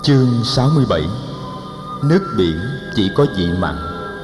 Chương 67. Nước biển chỉ có vị mặn.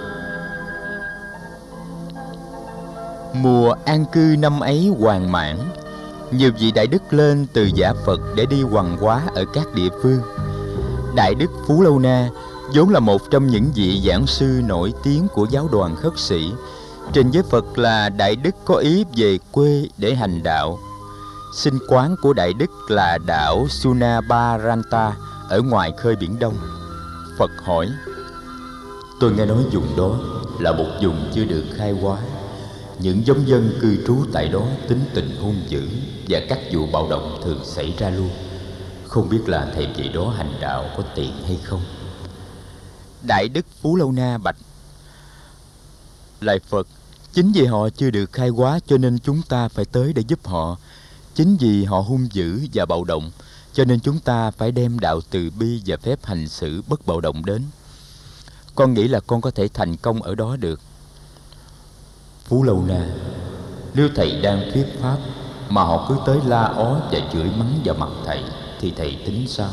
Mùa an cư năm ấy hoàn mãn, nhiều vị đại đức lên từ giả Phật để đi hoằng hóa ở các địa phương. Đại đức Phú Lâu Na vốn là một trong những vị giảng sư nổi tiếng của giáo đoàn khất sĩ, trình với Phật là đại đức có ý về quê để hành đạo. Sinh quán của đại đức là đảo Sunabaranta ở ngoài khơi Biển Đông. Phật hỏi: tôi nghe nói vùng đó là một vùng chưa được khai hóa. Những giống dân cư trú tại đó tính tình hung dữ và các vụ bạo động thường xảy ra luôn. Không biết là thầy về đó hành đạo có tiện hay không? Đại đức Phú Lâu Na bạch: lạy Phật, chính vì họ chưa được khai hóa cho nên chúng ta phải tới để giúp họ. Chính vì họ hung dữ và bạo động cho nên chúng ta phải đem đạo từ bi và phép hành xử bất bạo động đến. Con nghĩ là con có thể thành công ở đó được. Phú Lâu Na, nếu thầy đang thuyết pháp mà họ cứ tới la ó và chửi mắng vào mặt thầy thì thầy tính sao?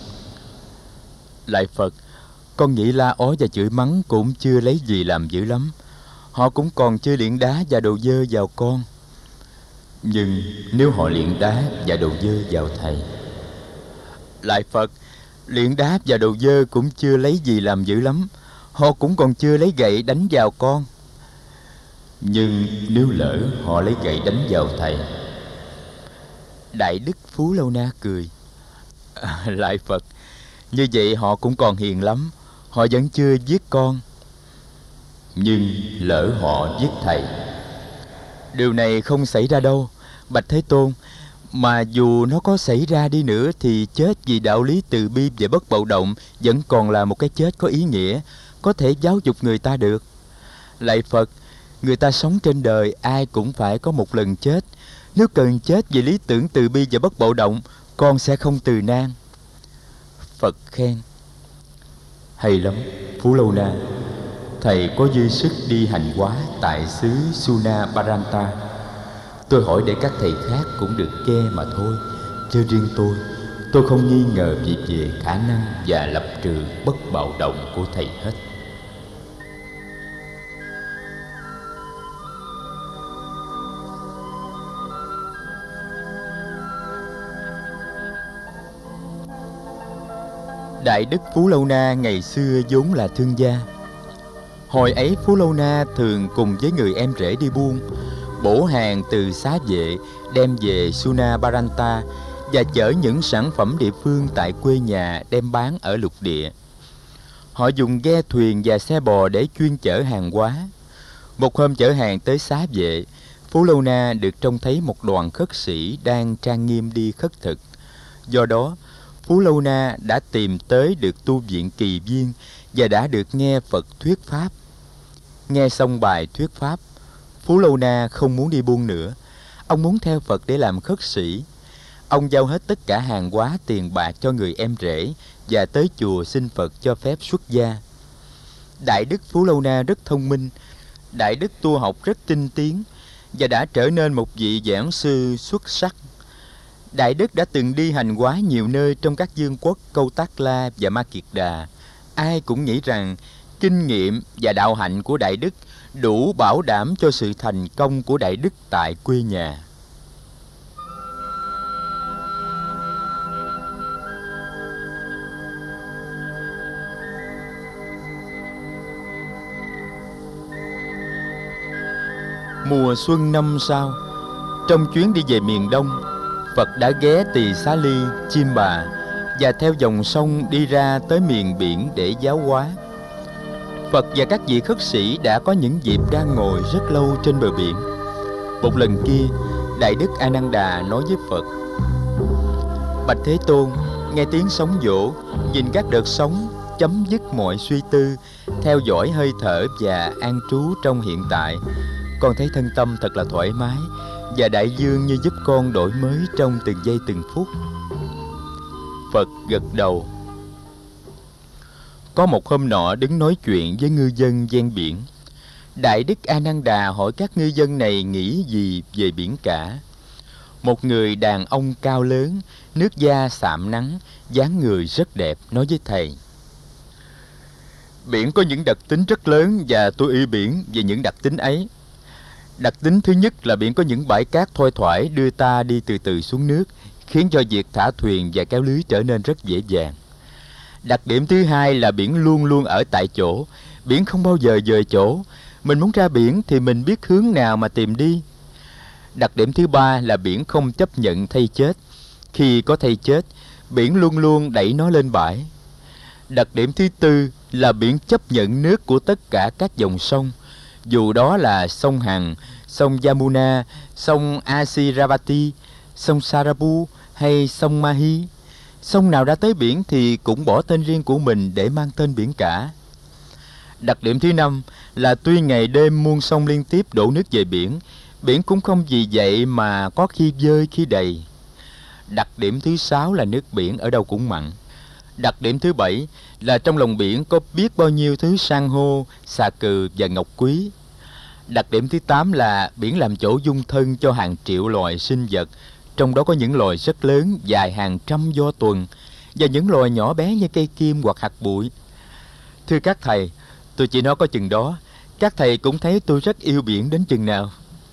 Lạy Phật, con nghĩ la ó và chửi mắng cũng chưa lấy gì làm dữ lắm. Họ cũng còn chưa liệng đá và đồ dơ vào con. Nhưng nếu họ liệng đá và đồ dơ vào thầy? Lạy Phật, liệng đá và đồ dơ cũng chưa lấy gì làm dữ lắm. Họ cũng còn chưa lấy gậy đánh vào con. Nhưng nếu lỡ họ lấy gậy đánh vào thầy? Đại đức Phú Lâu Na cười: lạy Phật, như vậy họ cũng còn hiền lắm. Họ vẫn chưa giết con. Nhưng lỡ họ giết thầy? Điều này không xảy ra đâu, bạch Thế Tôn. Mà dù nó có xảy ra đi nữa thì chết vì đạo lý từ bi và bất bạo động vẫn còn là một cái chết có ý nghĩa, có thể giáo dục người ta được. Lạy Phật, người ta sống trên đời ai cũng phải có một lần chết. Nếu cần chết vì lý tưởng từ bi và bất bạo động, con sẽ không từ nan. Phật khen: hay lắm Phú Lâu Na, thầy có dư sức đi hành hóa tại xứ Sunabaranta. Tôi hỏi để các thầy khác cũng được nghe mà thôi, chứ riêng tôi không nghi ngờ gì về khả năng và lập trường bất bạo động của thầy hết. Đại đức Phú Lâu Na ngày xưa vốn là thương gia. Hồi ấy Phú Lâu Na thường cùng với người em rể đi buôn, bổ hàng từ Xá Vệ đem về Sunabaranta và chở những sản phẩm địa phương tại quê nhà đem bán ở lục địa. Họ dùng ghe thuyền và xe bò để chuyên chở hàng hóa. Một hôm chở hàng tới Xá Vệ, Phú Lâu Na được trông thấy một đoàn khất sĩ đang trang nghiêm đi khất thực. Do đó Phú Lâu Na đã tìm tới được tu viện Kỳ Viên và đã được nghe Phật thuyết pháp. Nghe xong bài thuyết pháp, Phú Lâu Na không muốn đi buôn nữa. Ông muốn theo Phật để làm khất sĩ. Ông giao hết tất cả hàng hóa tiền bạc cho người em rể và tới chùa xin Phật cho phép xuất gia. Đại đức Phú Lâu Na rất thông minh. Đại đức tu học rất tinh tiến và đã trở nên một vị giảng sư xuất sắc. Đại đức đã từng đi hành hóa nhiều nơi trong các vương quốc Câu Tác La và Ma Kiệt Đà. Ai cũng nghĩ rằng kinh nghiệm và đạo hạnh của đại đức đủ bảo đảm cho sự thành công của đại đức tại quê nhà. Mùa xuân năm sau, trong chuyến đi về miền Đông, Phật đã ghé Tỳ Xá Ly, Chiêm Bà và theo dòng sông đi ra tới miền biển để giáo hóa. Phật và các vị khất sĩ đã có những dịp đang ngồi rất lâu trên bờ biển. Một lần kia, Đại đức A Nan Đà nói với Phật: bạch Thế Tôn, nghe tiếng sóng vỗ, nhìn các đợt sóng, chấm dứt mọi suy tư, theo dõi hơi thở và an trú trong hiện tại, con thấy thân tâm thật là thoải mái, và đại dương như giúp con đổi mới trong từng giây từng phút. Phật gật đầu. Có một hôm nọ đứng nói chuyện với ngư dân ven biển. Đại đức A Nan Đà hỏi các ngư dân này nghĩ gì về biển cả. Một người đàn ông cao lớn, nước da sạm nắng, dáng người rất đẹp, nói với thầy: biển có những đặc tính rất lớn và tôi yêu biển vì những đặc tính ấy. Đặc tính thứ nhất là biển có những bãi cát thoai thoải đưa ta đi từ từ xuống nước, khiến cho việc thả thuyền và kéo lưới trở nên rất dễ dàng. Đặc điểm thứ hai là biển luôn luôn ở tại chỗ, biển không bao giờ dời chỗ. Mình muốn ra biển thì mình biết hướng nào mà tìm đi. Đặc điểm thứ ba là biển không chấp nhận thây chết. Khi có thây chết, biển luôn luôn đẩy nó lên bãi. Đặc điểm thứ tư là biển chấp nhận nước của tất cả các dòng sông, dù đó là sông Hằng, sông Yamuna, sông Asiravati, sông Sarabu hay sông Mahi. Sông nào đã tới biển thì cũng bỏ tên riêng của mình để mang tên biển cả. Đặc điểm thứ năm là tuy ngày đêm muôn sông liên tiếp đổ nước về biển, biển cũng không vì vậy mà có khi vơi khi đầy. Đặc điểm thứ sáu là nước biển ở đâu cũng mặn. Đặc điểm thứ bảy là trong lòng biển có biết bao nhiêu thứ san hô, xà cừ và ngọc quý. Đặc điểm thứ 8 là biển làm chỗ dung thân cho hàng triệu loài sinh vật, trong đó có những loài rất lớn dài hàng trăm do tuần và những loài nhỏ bé như cây kim hoặc hạt bụi. Thưa các thầy, tôi chỉ nói có chừng đó. Các thầy cũng thấy tôi rất yêu biển đến chừng nào.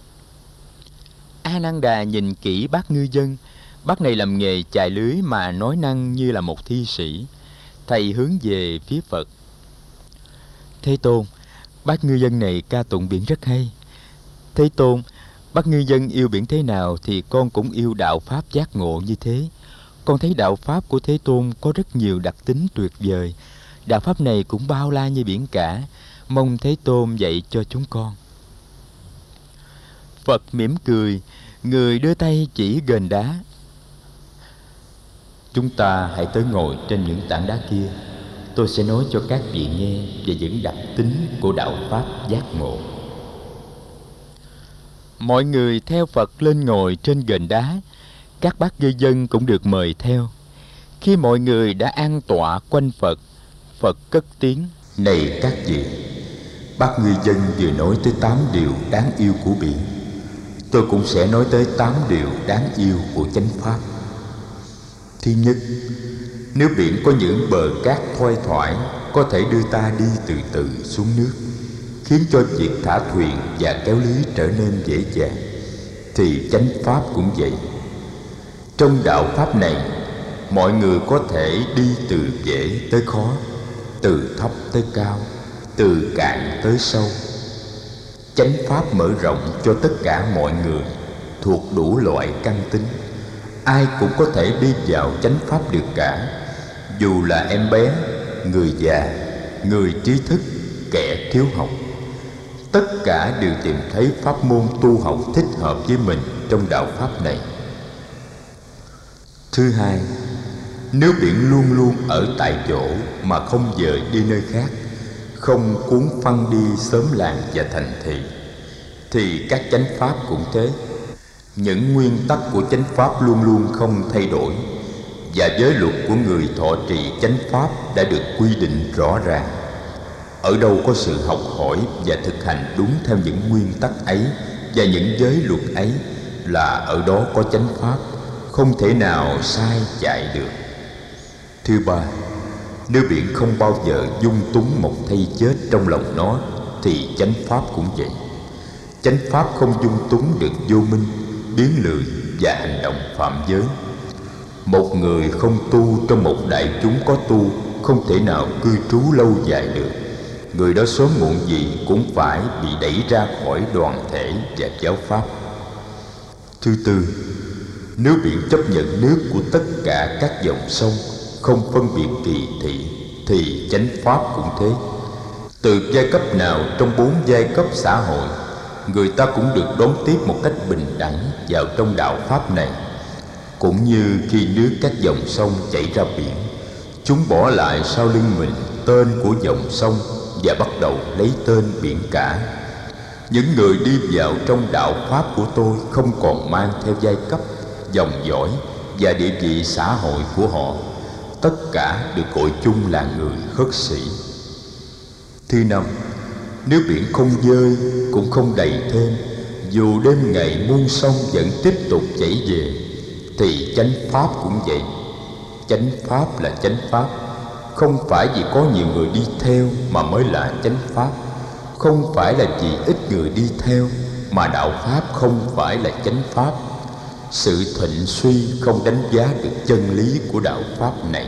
Ananda nhìn kỹ bác ngư dân. Bác này làm nghề chài lưới mà nói năng như là một thi sĩ. Thầy hướng về phía Phật: Thế Tôn, bác ngư dân này ca tụng biển rất hay. Thế Tôn, bác ngư dân yêu biển thế nào thì con cũng yêu đạo Pháp giác ngộ như thế. Con thấy đạo Pháp của Thế Tôn có rất nhiều đặc tính tuyệt vời. Đạo Pháp này cũng bao la như biển cả. Mong Thế Tôn dạy cho chúng con. Phật mỉm cười, người đưa tay chỉ gần đá. Chúng ta hãy tới ngồi trên những tảng đá kia. Tôi sẽ nói cho các vị nghe về những đặc tính của đạo Pháp giác ngộ. Mọi người theo Phật lên ngồi trên gành đá. Các bác ngư dân cũng được mời theo. Khi mọi người đã an tọa quanh Phật, Phật cất tiếng: Này các vị, bác ngư dân vừa nói tới 8 điều đáng yêu của biển. Tôi cũng sẽ nói tới 8 điều đáng yêu của chánh Pháp. Thứ nhất, nếu biển có những bờ cát thoai thoải, có thể đưa ta đi từ từ xuống nước, khiến cho việc thả thuyền và kéo lưới trở nên dễ dàng, thì chánh Pháp cũng vậy. Trong đạo Pháp này, mọi người có thể đi từ dễ tới khó, từ thấp tới cao, từ cạn tới sâu. Chánh Pháp mở rộng cho tất cả mọi người, thuộc đủ loại căn tính. Ai cũng có thể đi vào chánh Pháp được cả, dù là em bé, người già, người trí thức, kẻ thiếu học. Tất cả đều tìm thấy pháp môn tu học thích hợp với mình trong đạo Pháp này. Thứ hai, nếu biển luôn luôn ở tại chỗ mà không dời đi nơi khác, không cuốn phăng đi xóm làng và thành thị, thì các chánh Pháp cũng thế. Những nguyên tắc của chánh Pháp luôn luôn không thay đổi, và giới luật của người thọ trì chánh Pháp đã được quy định rõ ràng. Ở đâu có sự học hỏi và thực hành đúng theo những nguyên tắc ấy và những giới luật ấy, là ở đó có chánh Pháp, không thể nào sai chạy được. Thứ ba, nếu biển không bao giờ dung túng một thây chết trong lòng nó, thì chánh Pháp cũng vậy. Chánh Pháp không dung túng được vô minh, biến lười và hành động phạm giới. Một người không tu trong một đại chúng có tu không thể nào cư trú lâu dài được. Người đó sớm muộn gì cũng phải bị đẩy ra khỏi đoàn thể và giáo Pháp. Thứ tư, nếu biển chấp nhận nước của tất cả các dòng sông, không phân biệt kỳ thị, thì chánh Pháp cũng thế. Từ giai cấp nào trong 4 giai cấp xã hội, người ta cũng được đón tiếp một cách bình đẳng vào trong đạo Pháp này. Cũng như khi nước các dòng sông chảy ra biển, chúng bỏ lại sau lưng mình tên của dòng sông và bắt đầu lấy tên biển cả. Những người đi vào trong đạo Pháp của tôi không còn mang theo giai cấp, dòng dõi và địa vị xã hội của họ. Tất cả được gọi chung là người hất sĩ. Thứ năm, nếu biển không dơi cũng không đầy thêm, dù đêm ngày muôn sông vẫn tiếp tục chảy về, thì chánh pháp cũng vậy. Chánh pháp là chánh pháp, không phải vì có nhiều người đi theo mà mới là chánh pháp. Không phải là vì ít người đi theo mà đạo pháp không phải là chánh pháp. Sự thịnh suy không đánh giá được chân lý của đạo pháp này.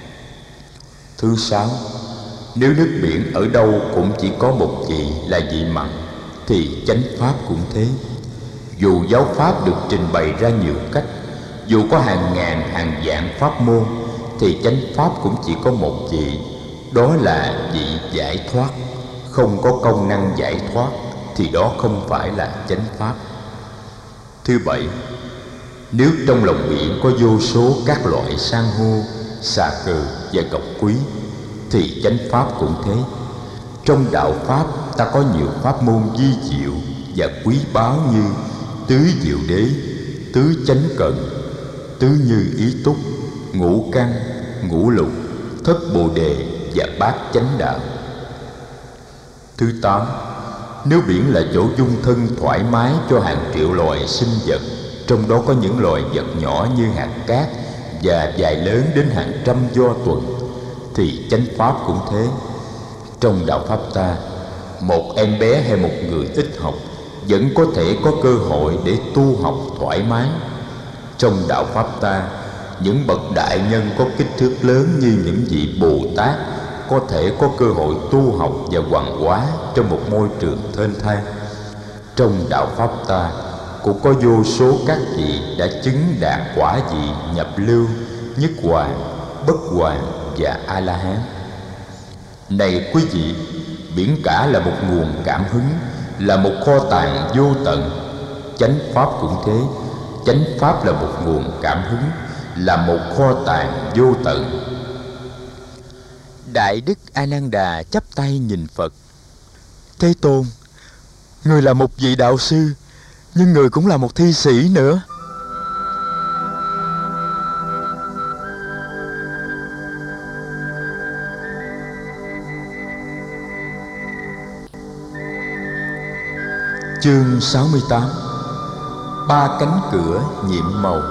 Thứ sáu, nếu nước biển ở đâu cũng chỉ có một vị là vị mặn, thì chánh pháp cũng thế. Dù giáo pháp được trình bày ra nhiều cách, dù có hàng ngàn hàng vạn pháp môn, thì chánh pháp cũng chỉ có một vị, đó là vị giải thoát. Không có công năng giải thoát thì đó không phải là chánh pháp. Thứ bảy, nếu trong lòng biển có vô số các loại san hô, xà cừ và ngọc quý, thì chánh pháp cũng thế. Trong đạo pháp ta có nhiều pháp môn vi diệu và quý báu như tứ diệu đế, tứ chánh cần, tứ như ý túc, ngũ căn, ngũ lục, thất bồ đề và bát chánh đạo. Thứ tám, nếu biển là chỗ dung thân thoải mái cho hàng triệu loài sinh vật, trong đó có những loài vật nhỏ như hạt cát và vài lớn đến hàng trăm do tuần, thì chánh pháp cũng thế. Trong đạo pháp ta, một em bé hay một người ít học vẫn có thể có cơ hội để tu học thoải mái. Trong đạo pháp ta, những bậc đại nhân có kích thước lớn như những vị Bồ Tát có thể có cơ hội tu học và hoàng hóa trong một môi trường thênh thang. Trong đạo pháp ta cũng có vô số các vị đã chứng đạt quả vị nhập lưu, nhất hoàng, bất hoàng và a la hán. Này quý vị, biển cả là một nguồn cảm hứng, là một kho tàng vô tận. Chánh pháp cũng thế. Chánh pháp là một nguồn cảm hứng, là một kho tàng vô tận. Đại đức A Nan Đà chắp tay nhìn Phật. Thế Tôn, người là một vị đạo sư, nhưng người cũng là một thi sĩ nữa. Chương 68. Ba cánh cửa nhiệm màu.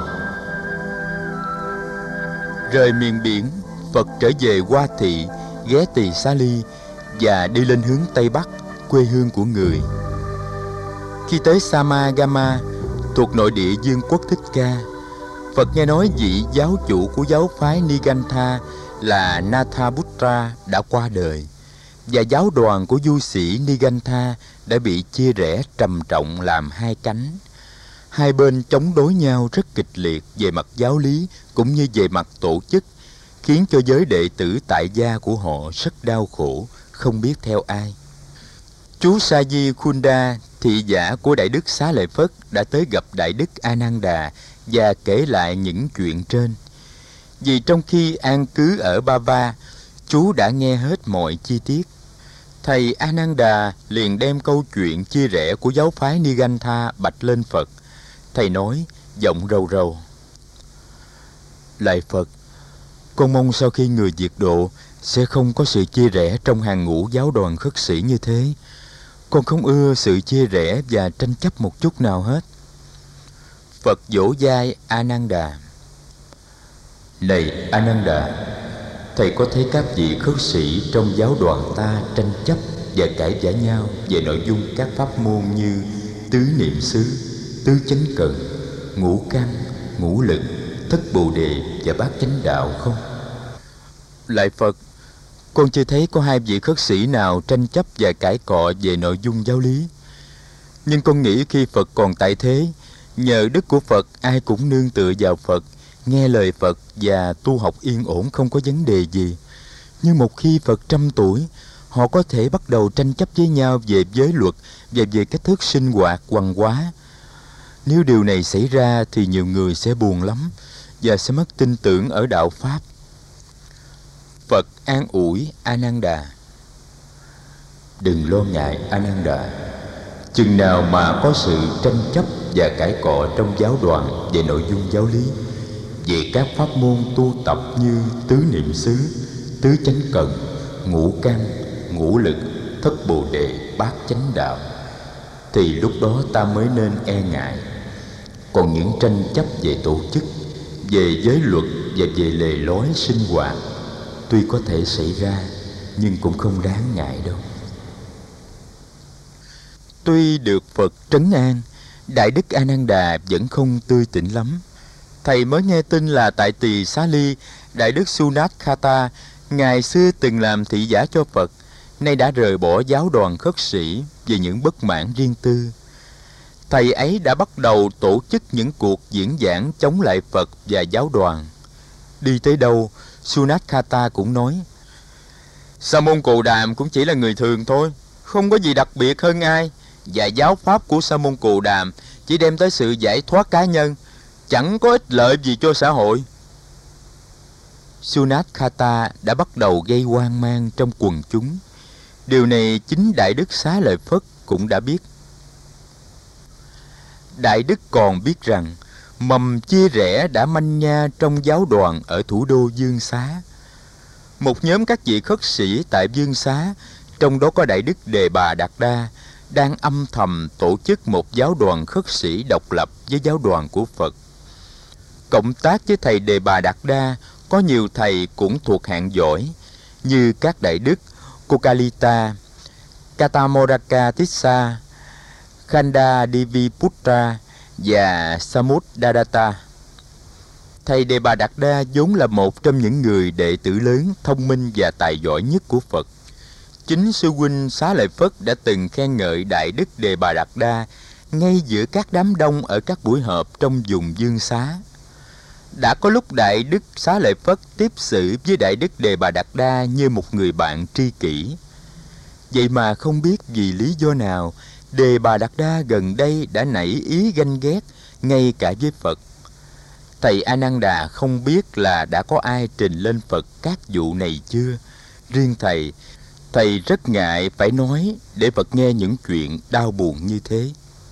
Rời miền biển, Phật trở về Hoa Thị, ghé Tỳ Xá Ly và đi lên hướng Tây Bắc, quê hương của người. Khi tới Samagama, thuộc nội địa Dương quốc Thích Ca, Phật nghe nói vị giáo chủ của giáo phái Nigantha là Nathaputra đã qua đời, và giáo đoàn của du sĩ Nigantha đã bị chia rẽ trầm trọng làm hai cánh. Hai bên chống đối nhau rất kịch liệt về mặt giáo lý cũng như về mặt tổ chức, khiến cho giới đệ tử tại gia của họ rất đau khổ, không biết theo ai. Chú Sa Di Khunda, thị giả của Đại đức Xá Lợi Phất, đã tới gặp Đại đức A Nan Đà và kể lại những chuyện trên. Vì trong khi an cư ở Bava, chú đã nghe hết mọi chi tiết. Thầy A Nan Đà liền đem câu chuyện chia rẽ của giáo phái Nigantha bạch lên Phật. Thầy nói giọng rầu rầu: Lạy Phật, con mong sau khi người diệt độ sẽ không có sự chia rẽ trong hàng ngũ giáo đoàn khất sĩ như thế. Con không ưa sự chia rẽ và tranh chấp một chút nào hết. Phật vỗ vai A Nan Đà. Này A Nan Đà, thầy có thấy các vị khất sĩ trong giáo đoàn ta tranh chấp và cãi vã nhau về nội dung các pháp môn như tứ niệm xứ, tứ chánh cần, ngũ căn, ngũ lực, thất bồ đề và bát chánh đạo không? Lạy Phật, con chưa thấy có hai vị khất sĩ nào tranh chấp và cãi cọ về nội dung giáo lý. Nhưng con nghĩ khi Phật còn tại thế, nhờ đức của Phật ai cũng nương tựa vào Phật, nghe lời Phật và tu học yên ổn không có vấn đề gì. Nhưng một khi Phật 100 tuổi, họ có thể bắt đầu tranh chấp với nhau về giới luật và về cách thức sinh hoạt hoằng hóa. Nếu điều này xảy ra thì nhiều người sẽ buồn lắm và sẽ mất tin tưởng ở đạo Pháp. Phật an ủi A Nan Đà. Đừng lo ngại A Nan Đà. Chừng nào mà có sự tranh chấp và cãi cọ trong giáo đoàn về nội dung giáo lý, về các pháp môn tu tập như tứ niệm xứ, tứ chánh cần, ngũ căn, ngũ lực, thất bồ đề, bát chánh đạo, thì lúc đó ta mới nên e ngại. Còn những tranh chấp về tổ chức, về giới luật và về lề lối sinh hoạt tuy có thể xảy ra nhưng cũng không đáng ngại đâu. Tuy được Phật trấn an, Đại Đức A Nan Đà vẫn không tươi tỉnh lắm. Thầy mới nghe tin là tại Tỳ Xá Ly, Đại Đức Sunatkhata ngày xưa từng làm thị giả cho Phật, nay đã rời bỏ giáo đoàn khất sĩ vì những bất mãn riêng tư. Thầy ấy đã bắt đầu tổ chức những cuộc diễn giảng chống lại Phật và giáo đoàn. Đi tới đâu, Sunatkhata cũng nói: Sa môn Cù Đàm cũng chỉ là người thường thôi, không có gì đặc biệt hơn ai, và giáo pháp của Sa môn Cù Đàm chỉ đem tới sự giải thoát cá nhân, chẳng có ích lợi gì cho xã hội. Sunatkhata đã bắt đầu gây hoang mang trong quần chúng. Điều này chính Đại Đức Xá Lợi Phất cũng đã biết. Đại Đức còn biết rằng mầm chia rẽ đã manh nha trong giáo đoàn ở thủ đô Dương Xá. Một nhóm các vị khất sĩ tại Dương Xá, trong đó có Đại Đức Đề Bà Đạt Đa, đang âm thầm tổ chức một giáo đoàn khất sĩ độc lập với giáo đoàn của Phật. Cộng tác với thầy Đề Bà Đạt Đa có nhiều thầy cũng thuộc hạng giỏi, như các Đại Đức Kokalita, Katamoraka Tissa, Khanda Diviputra và Samudadatta. Thầy Đề Bà Đạt Đa vốn là một trong những người đệ tử lớn, thông minh và tài giỏi nhất của Phật. Chính sư huynh Xá Lợi Phất đã từng khen ngợi Đại Đức Đề Bà Đạt Đa ngay giữa các đám đông ở các buổi họp trong vùng Dương Xá. Đã có lúc Đại Đức Xá Lợi Phất tiếp xử với Đại Đức Đề Bà Đạt Đa như một người bạn tri kỷ. Vậy mà không biết vì lý do nào, Đề Bà Đạt Đa gần đây đã nảy ý ganh ghét ngay cả với Phật. Thầy A Nan Đà không biết là đã có ai trình lên Phật các vụ này chưa. Riêng thầy rất ngại phải nói để Phật nghe những chuyện đau buồn như thế.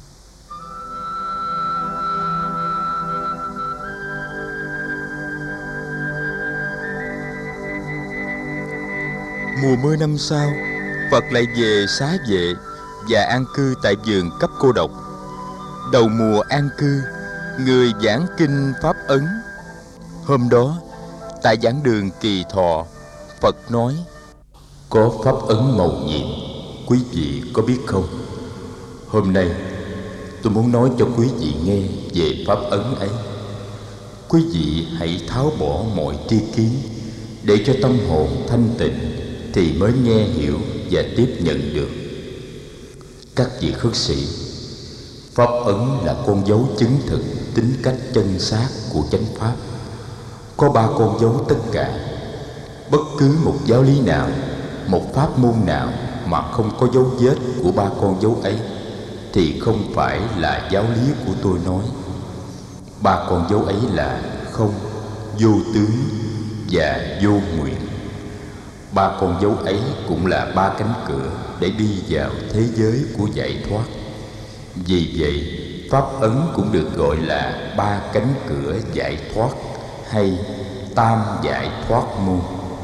Mùa mưa năm sau, Phật lại về xá vệ và an cư tại vườn Cấp Cô Độc. Đầu mùa an cư, người giảng kinh Pháp Ấn. Hôm đó, tại giảng đường Kỳ Thọ, Phật nói: Có Pháp Ấn mầu nhiệm, quý vị có biết không? Hôm nay, tôi muốn nói cho quý vị nghe về Pháp Ấn ấy. Quý vị hãy tháo bỏ mọi tri kiến, để cho tâm hồn thanh tịnh thì mới nghe hiểu và tiếp nhận được. Các vị khất sĩ, Pháp Ấn là con dấu chứng thực tính cách chân xác của chánh Pháp. Có 3 con dấu tất cả. Bất cứ một giáo lý nào, một pháp môn nào mà không có dấu vết của 3 con dấu ấy thì không phải là giáo lý của tôi nói. 3 con dấu ấy là không, vô tướng và vô nguyện. 3 con dấu ấy cũng là 3 cánh cửa để đi vào thế giới của giải thoát. Vì vậy, Pháp Ấn cũng được gọi là 3 cánh cửa giải thoát hay tam giải thoát môn.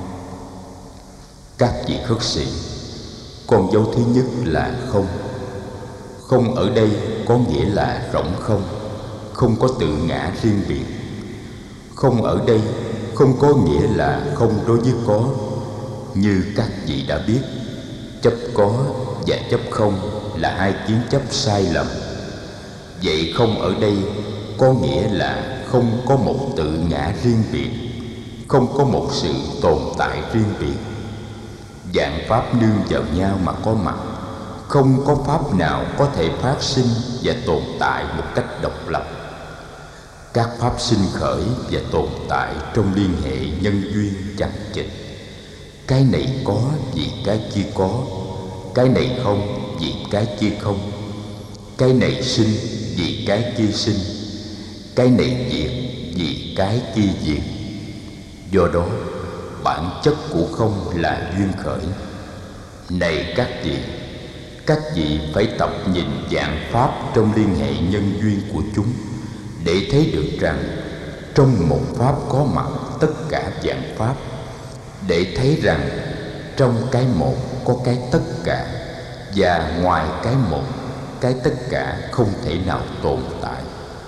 Các vị khất sĩ, con dấu thứ nhất là không. Không ở đây có nghĩa là rỗng không, không có tự ngã riêng biệt. Không ở đây không có nghĩa là không đối với có. Như các vị đã biết, chấp có và chấp không là 2 kiến chấp sai lầm. Vậy không ở đây có nghĩa là không có một tự ngã riêng biệt, không có một sự tồn tại riêng biệt. Vạn pháp nương vào nhau mà có mặt, không có pháp nào có thể phát sinh và tồn tại một cách độc lập. Các pháp sinh khởi và tồn tại trong liên hệ nhân duyên chằng chịt. Cái này có vì cái kia có, cái này không vì cái kia không, cái này sinh vì cái kia sinh, cái này diệt vì cái kia diệt. Do đó, bản chất của không là duyên khởi. Này các vị phải tập nhìn vạn pháp trong liên hệ nhân duyên của chúng, để thấy được rằng trong một pháp có mặt tất cả vạn pháp, để thấy rằng trong cái một có cái tất cả, và ngoài cái một cái tất cả không thể nào tồn tại.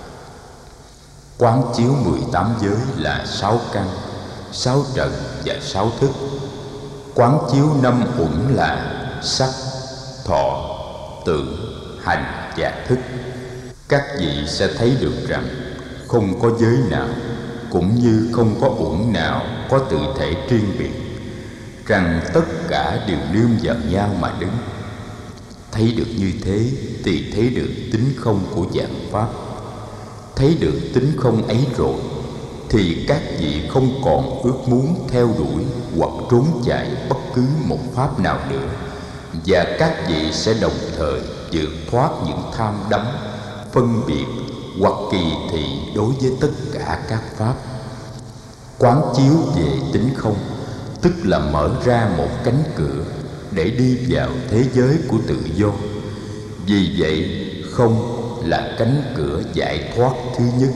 Quán chiếu 18 giới là 6 căn, 6 trần và 6 thức. Quán chiếu 5 uẩn là sắc, thọ, tưởng, hành và thức. Các vị sẽ thấy được rằng không có giới nào, cũng như không có uẩn nào có tự thể riêng biệt, rằng tất cả đều nương vào nhau mà đứng. Thấy được như thế thì thấy được tính không của vạn pháp. Thấy được tính không ấy rồi thì các vị không còn ước muốn theo đuổi hoặc trốn chạy bất cứ một pháp nào nữa, và các vị sẽ đồng thời vượt thoát những tham đắm, phân biệt hoặc kỳ thị đối với tất cả các pháp. Quán chiếu về tính không tức là mở ra một cánh cửa để đi vào thế giới của tự do. Vì vậy không là cánh cửa giải thoát thứ nhất.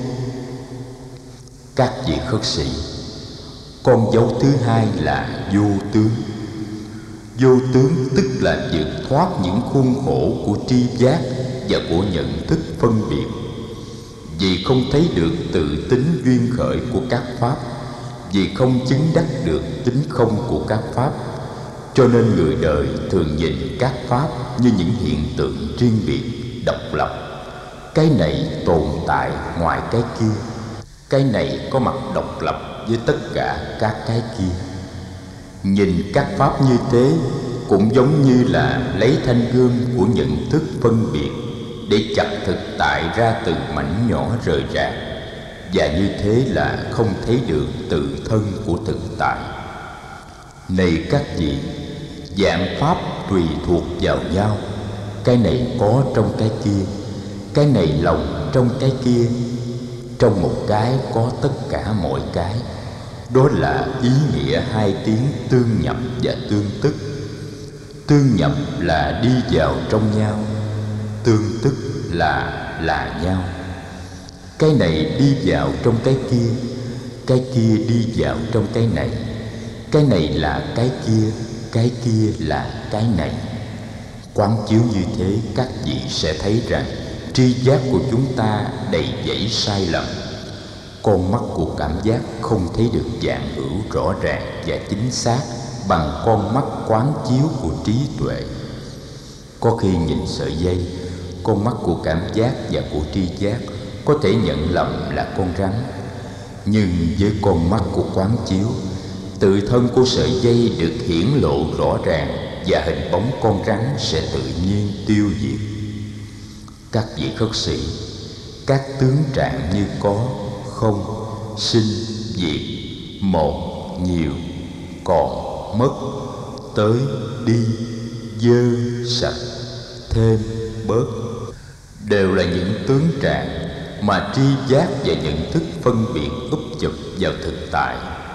Các vị khất sĩ, con dấu thứ hai là vô tướng. Vô tướng tức là vượt thoát những khuôn khổ của tri giác và của nhận thức phân biệt. Vì không thấy được tự tính duyên khởi của các pháp, vì không chứng đắc được tính không của các pháp, cho nên người đời thường nhìn các pháp như những hiện tượng riêng biệt, độc lập. Cái này tồn tại ngoài cái kia, cái này có mặt độc lập với tất cả các cái kia. Nhìn các pháp như thế cũng giống như là lấy thanh gươm của nhận thức phân biệt để chặt thực tại ra từ mảnh nhỏ rời rạc, và như thế là không thấy được tự thân của thực tại. Này các vị, vạn pháp tùy thuộc vào nhau, cái này có trong cái kia, cái này lồng trong cái kia. Trong một cái có tất cả mọi cái. Đó là ý nghĩa hai tiếng tương nhập và tương tức. Tương nhập là đi vào trong nhau, tương tức là nhau. Cái này đi vào trong cái kia đi vào trong cái này. Cái này là cái kia là cái này. Quán chiếu như thế, các vị sẽ thấy rằng tri giác của chúng ta đầy dẫy sai lầm. Con mắt của cảm giác không thấy được vạn hữu rõ ràng và chính xác bằng con mắt quán chiếu của trí tuệ. Có khi nhìn sợi dây, con mắt của cảm giác và của tri giác có thể nhận lầm là con rắn. Nhưng với con mắt của quán chiếu, tự thân của sợi dây được hiển lộ rõ ràng, và hình bóng con rắn sẽ tự nhiên tiêu diệt. Các vị khất sĩ, các tướng trạng như có, không, sinh, diệt, một, nhiều, còn, mất, tới, đi, dơ, sạch, thêm, bớt, đều là những tướng trạng mà tri giác và nhận thức phân biệt úp chụp vào thực tại.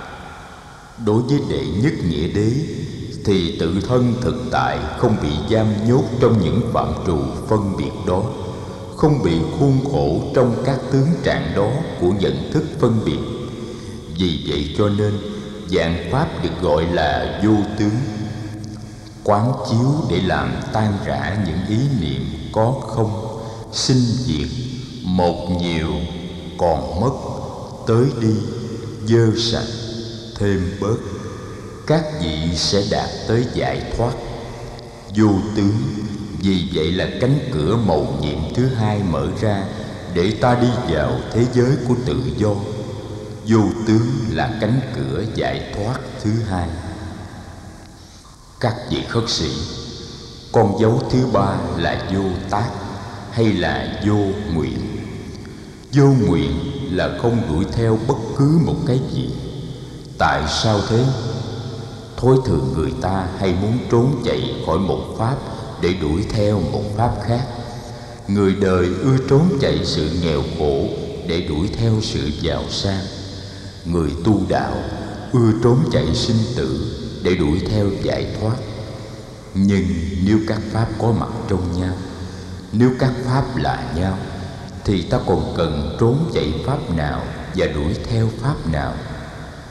Đối với đệ nhất nghĩa đế thì tự thân thực tại không bị giam nhốt trong những phạm trù phân biệt đó, không bị khuôn khổ trong các tướng trạng đó của nhận thức phân biệt. Vì vậy cho nên vạn pháp được gọi là vô tướng. Quán chiếu để làm tan rã những ý niệm có không, sinh diệt, một nhiều, còn mất, tới đi, dơ sạch, thêm bớt, các vị sẽ đạt tới giải thoát. Vô tướng vì vậy là cánh cửa mầu nhiệm thứ hai mở ra để ta đi vào thế giới của tự do. Vô tướng là cánh cửa giải thoát thứ hai. Các vị khất sĩ, con dấu thứ ba là vô tác hay là vô nguyện. Vô nguyện là không đuổi theo bất cứ một cái gì. Tại sao thế? Thói thường người ta hay muốn trốn chạy khỏi một pháp để đuổi theo một pháp khác. Người đời ưa trốn chạy sự nghèo khổ để đuổi theo sự giàu sang. Người tu đạo ưa trốn chạy sinh tử để đuổi theo giải thoát. Nhưng nếu các pháp có mặt trong nhau, nếu các pháp là nhau, thì ta còn cần trốn chạy pháp nào và đuổi theo pháp nào?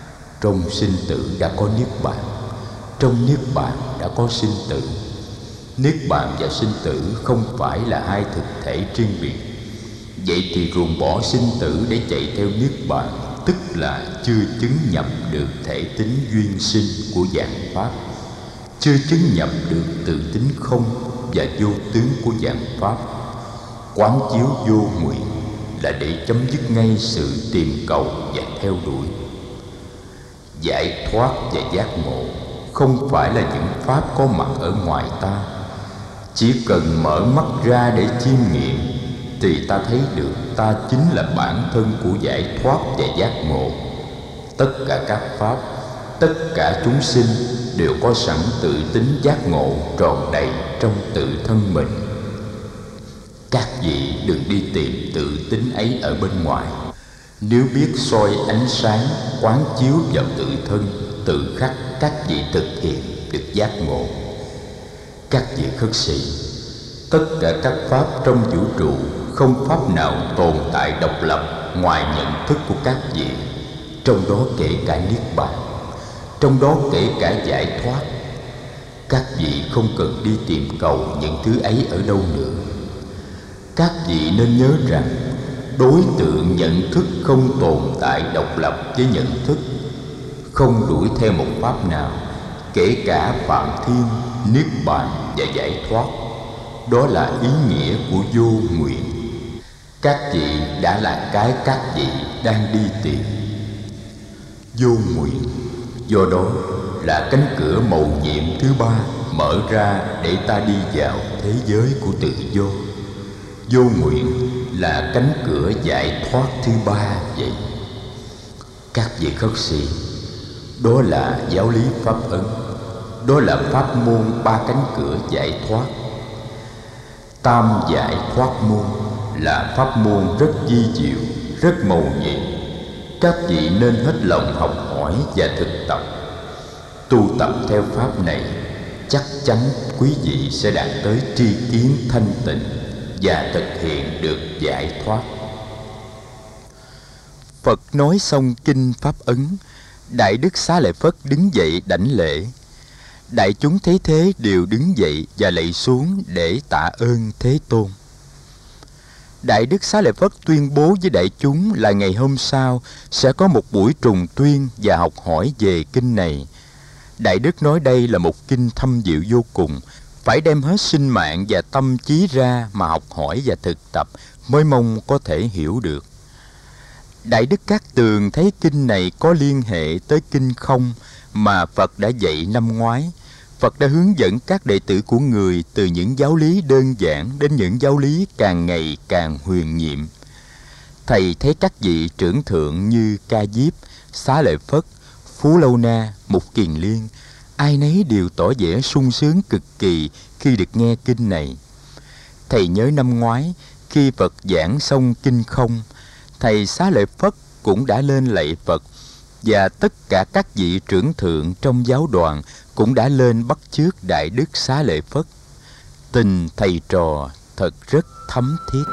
Trong sinh tử đã có niết bàn, trong niết bàn đã có sinh tử. Niết bàn và sinh tử không phải là hai thực thể riêng biệt. Vậy thì ruồng bỏ sinh tử để chạy theo niết bàn, tức là chưa chứng nhập được thể tính duyên sinh của vạn pháp, chưa chứng nhập được tự tính không và vô tướng của vạn pháp. Quán chiếu vô nguyện là để chấm dứt ngay sự tìm cầu và theo đuổi. Giải thoát và giác ngộ không phải là những pháp có mặt ở ngoài ta. Chỉ cần mở mắt ra để chiêm nghiệm thì ta thấy được ta chính là bản thân của giải thoát và giác ngộ. Tất cả các pháp, tất cả chúng sinh đều có sẵn tự tính giác ngộ tròn đầy trong tự thân mình. Các vị đừng đi tìm tự tính ấy ở bên ngoài. Nếu biết soi ánh sáng quán chiếu vào tự thân, tự khắc các vị thực hiện được giác ngộ. Các vị khất sĩ, tất cả các pháp trong vũ trụ không pháp nào tồn tại độc lập ngoài nhận thức của các vị, trong đó kể cả niết bàn, trong đó kể cả giải thoát. Các vị không cần đi tìm cầu những thứ ấy ở đâu nữa. Các vị nên nhớ rằng đối tượng nhận thức không tồn tại độc lập với nhận thức, không đuổi theo một pháp nào, kể cả Phạm Thiên, Niết Bàn và giải thoát. Đó là ý nghĩa của vô nguyện. Các vị đã là cái các vị đang đi tìm. Vô nguyện do đó là cánh cửa mầu nhiệm thứ ba mở ra để ta đi vào thế giới của tự do. Vô nguyện là cánh cửa giải thoát thứ ba vậy. Các vị khất sĩ, đó là giáo lý pháp ấn, đó là pháp môn ba cánh cửa giải thoát. Tam giải thoát môn là pháp môn rất vi diệu, rất mầu nhiệm. Các vị nên hết lòng học hỏi và thực tập. Tu tập theo pháp này, chắc chắn quý vị sẽ đạt tới tri kiến thanh tịnh và thực hiện được giải thoát. Phật nói xong kinh Pháp Ấn, Đại Đức Xá Lợi Phất đứng dậy đảnh lễ. Đại chúng thấy thế đều đứng dậy và lạy xuống để tạ ơn Thế Tôn. Đại Đức Xá Lợi Phất tuyên bố với đại chúng là ngày hôm sau sẽ có một buổi trùng tuyên và học hỏi về kinh này. Đại Đức nói đây là một kinh thâm diệu vô cùng, phải đem hết sinh mạng và tâm trí ra mà học hỏi và thực tập mới mong có thể hiểu được. Đại Đức Cát Tường thấy kinh này có liên hệ tới kinh không mà Phật đã dạy năm ngoái. Phật đã hướng dẫn các đệ tử của người từ những giáo lý đơn giản đến những giáo lý càng ngày càng huyền nhiệm. Thầy thấy các vị trưởng thượng như Ca Diếp, Xá Lợi Phất, Phú Lâu Na, Mục Kiền Liên, ai nấy đều tỏ vẻ sung sướng cực kỳ khi được nghe kinh này. Thầy nhớ năm ngoái, khi Phật giảng xong kinh không, thầy Xá Lợi Phất cũng đã lên lạy Phật, và tất cả các vị trưởng thượng trong giáo đoàn cũng đã lên bắt chước Đại Đức Xá Lợi Phất. Tình thầy trò thật rất thấm thiết.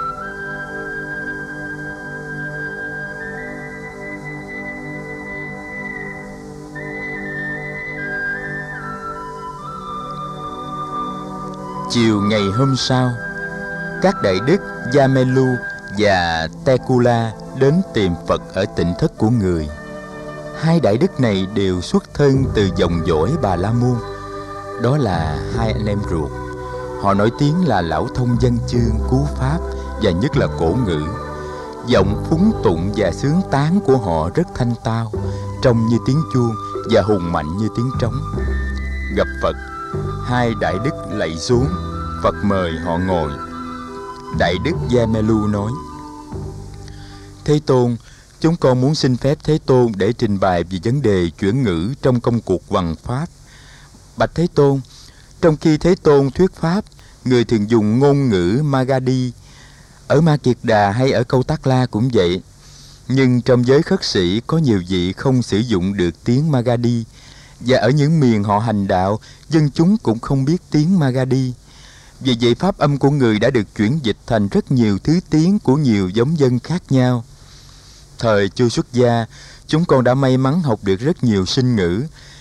Chiều ngày hôm sau, các đại đức Yamelu và Tekula đến tìm Phật ở tịnh thất của người. Hai đại đức này đều xuất thân từ dòng dõi Bà La Môn. Đó là hai anh em ruột. Họ nổi tiếng là lão thông văn chương, cú pháp và nhất là cổ ngữ. Giọng phúng tụng và sướng tán của họ rất thanh tao, trông như tiếng chuông và hùng mạnh như tiếng trống. Gặp Phật, hai đại đức lạy xuống. Phật mời họ ngồi. Đại đức Yamelu nói: Thế Tôn, chúng con muốn xin phép Thế Tôn để trình bày về vấn đề chuyển ngữ trong công cuộc hoằng pháp. Bạch Thế Tôn, trong khi Thế Tôn thuyết pháp, người thường dùng ngôn ngữ Magadhi. Ở Ma Kiệt Đà hay ở Câu Tát La cũng vậy. Nhưng trong giới khất sĩ có nhiều vị không sử dụng được tiếng Magadhi, và ở những miền họ hành đạo, dân chúng cũng không biết tiếng Magadhi. Vì vậy pháp âm của người đã được chuyển dịch thành rất nhiều thứ tiếng của nhiều giống dân khác nhau. Thời chưa xuất gia, chúng con đã may mắn học được rất nhiều sinh ngữ,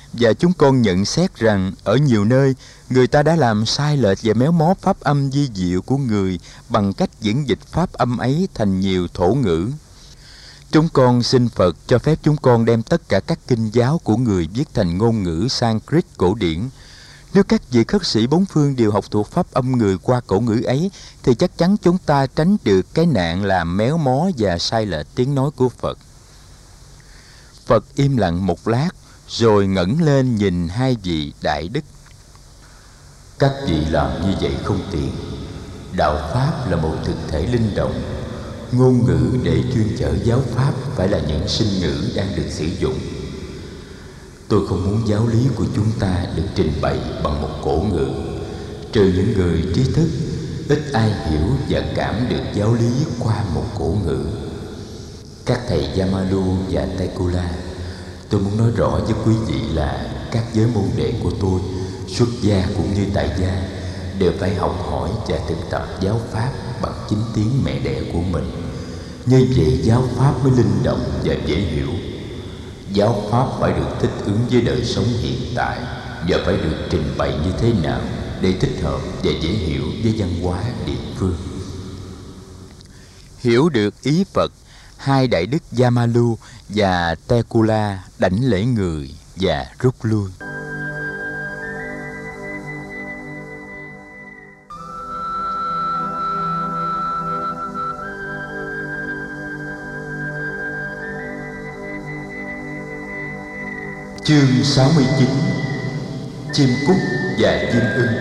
Và chúng con nhận xét rằng ở nhiều nơi người ta đã làm sai lệch và méo mó pháp âm vi diệu của người bằng cách diễn dịch pháp âm ấy thành nhiều thổ ngữ. Chúng con xin Phật cho phép chúng con đem tất cả các kinh giáo của người viết thành ngôn ngữ Sanskrit cổ điển. Nếu các vị khất sĩ bốn phương đều học thuộc pháp âm người qua cổ ngữ ấy, thì chắc chắn chúng ta tránh được cái nạn làm méo mó và sai lệch tiếng nói của Phật. Phật im lặng một lát, rồi ngẩng lên nhìn hai vị đại đức. Các vị làm như vậy không tiện. Đạo Pháp là một thực thể linh động. Ngôn ngữ để chuyên chở giáo Pháp phải là những sinh ngữ đang được sử dụng. Tôi không muốn giáo lý của chúng ta được trình bày bằng một cổ ngữ. Trừ những người trí thức, ít ai hiểu và cảm được giáo lý qua một cổ ngữ. Các thầy Yamalu và Tekula, tôi muốn nói rõ với quý vị là các giới môn đệ của tôi, xuất gia cũng như tại gia, đều phải học hỏi và thực tập giáo Pháp bằng chính tiếng mẹ đẻ của mình. Như vậy giáo Pháp mới linh động và dễ hiểu. Giáo Pháp phải được thích ứng với đời sống hiện tại và phải được trình bày như thế nào để thích hợp và dễ hiểu với văn hóa địa phương. Hiểu được ý Phật, hai đại đức Yamalu và Tekula đảnh lễ người và rút lui. Chương 69: Chim cút và chim ưng.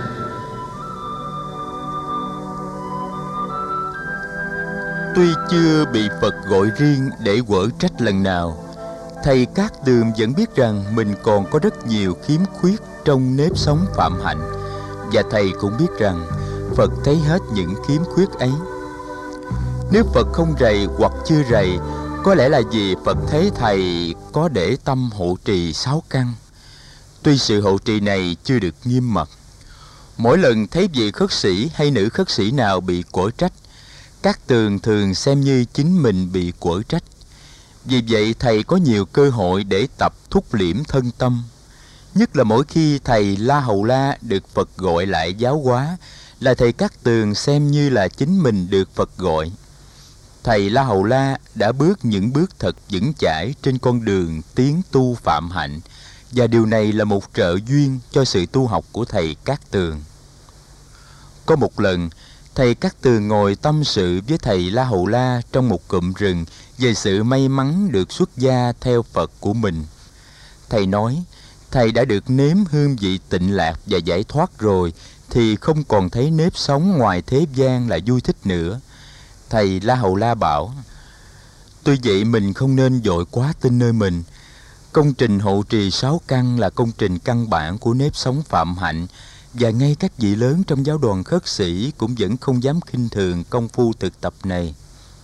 Tuy chưa bị Phật gọi riêng để quở trách lần nào, thầy Cát Tường vẫn biết rằng mình còn có rất nhiều khiếm khuyết trong nếp sống phạm hạnh, và thầy cũng biết rằng Phật thấy hết những khiếm khuyết ấy. Nếu Phật không rầy hoặc chưa rầy, có lẽ là vì Phật thấy thầy có để tâm hộ trì 6 căn. Tuy sự hộ trì này chưa được nghiêm mật. Mỗi lần thấy vị khất sĩ hay nữ khất sĩ nào bị quở trách, Cát Tường thường xem như chính mình bị quở trách. Vì vậy thầy có nhiều cơ hội để tập thúc liễm thân tâm. Nhất là mỗi khi thầy La Hầu La được Phật gọi lại giáo hóa, là thầy Cát Tường xem như là chính mình được Phật gọi. Thầy La Hầu La đã bước những bước thật vững chãi trên con đường tiến tu phạm hạnh, và điều này là một trợ duyên cho sự tu học của thầy Cát Tường. Có một lần, thầy Cát Tường ngồi tâm sự với thầy La Hầu La trong một cụm rừng về sự may mắn được xuất gia theo Phật của mình. Thầy nói, thầy đã được nếm hương vị tịnh lạc và giải thoát rồi, thì không còn thấy nếp sống ngoài thế gian là vui thích nữa. Thầy La Hầu La bảo, tuy vậy mình không nên vội quá tin nơi mình. Công trình hộ trì 6 căn là công trình căn bản của nếp sống phạm hạnh, và ngay các vị lớn trong giáo đoàn khất sĩ cũng vẫn không dám khinh thường công phu thực tập này.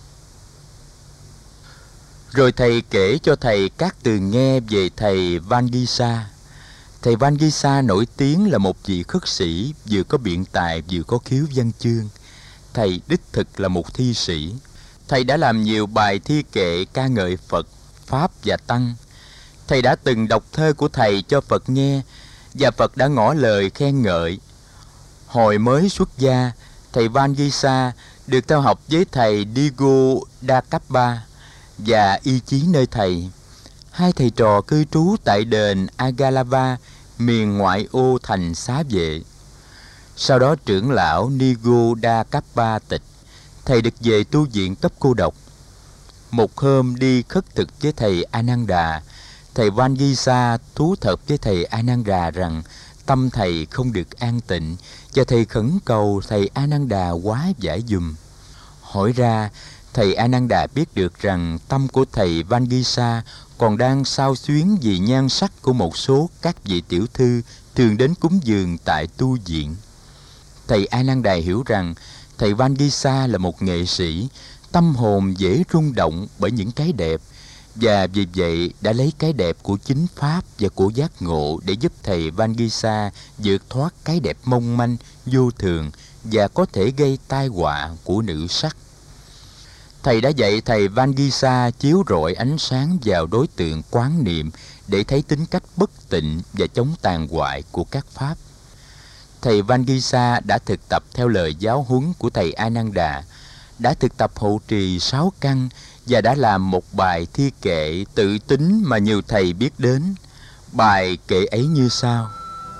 Rồi thầy kể cho thầy Cát Tường nghe về thầy Vangisa. Thầy Vangisa nổi tiếng là một vị khất sĩ vừa có biện tài vừa có khiếu văn chương. Thầy đích thực là một thi sĩ. Thầy đã làm nhiều bài thi kệ ca ngợi Phật, Pháp và Tăng. Thầy đã từng đọc thơ của thầy cho Phật nghe, và Phật đã ngỏ lời khen ngợi. Hồi mới xuất gia, thầy Vangisa được theo học với thầy Digo Dakappa và y chí nơi thầy. Hai thầy trò cư trú tại đền Agalava, miền ngoại ô thành Xá Vệ. Sau đó trưởng lão Nigo Dakappa tịch, thầy được về tu viện cấp cô độc. Một hôm đi khất thực với thầy Ananda, thầy Vangisa thú thật với thầy Ananda rằng tâm thầy không được an tịnh, và thầy khẩn cầu thầy Ananda hóa giải giùm. Hỏi ra, thầy Ananda biết được rằng tâm của thầy Vangisa còn đang xao xuyến vì nhan sắc của một số các vị tiểu thư thường đến cúng dường tại tu viện. Thầy Ananda hiểu rằng thầy Vangisa là một nghệ sĩ, tâm hồn dễ rung động bởi những cái đẹp, và vì vậy đã lấy cái đẹp của chính Pháp và của giác ngộ để giúp thầy Vangisa vượt thoát cái đẹp mong manh, vô thường và có thể gây tai họa của nữ sắc. Thầy đã dạy thầy Vangisa chiếu rọi ánh sáng vào đối tượng quán niệm để thấy tính cách bất tịnh và chống tàn hoại của các pháp. Thầy Vangisa đã thực tập theo lời giáo huấn của thầy Ananda, đã thực tập hộ trì 6 căn và đã làm một bài thi kệ tự tính mà nhiều thầy biết đến. Bài kệ ấy như sau: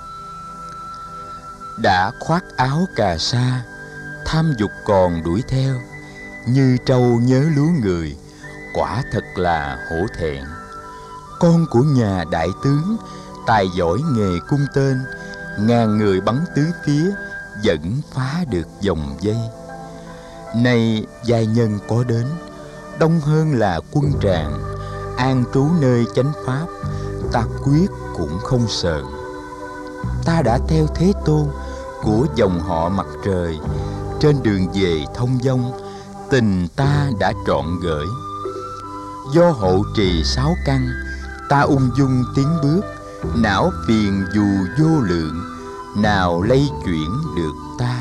đã khoác áo cà sa, tham dục còn đuổi theo, như trâu nhớ lúa người, quả thật là hổ thẹn. Con của nhà đại tướng, tài giỏi nghề cung tên, ngàn người bắn tứ phía, vẫn phá được vòng dây. Nay giai nhân có đến, đông hơn là quân tràng, an trú nơi chánh pháp, ta quyết cũng không sợ. Ta đã theo Thế Tôn của dòng họ mặt trời, trên đường về thông dong, tình ta đã trọn gửi. Do hộ trì 6 căn, ta ung dung tiến bước, não phiền dù vô lượng, nào lay chuyển được ta.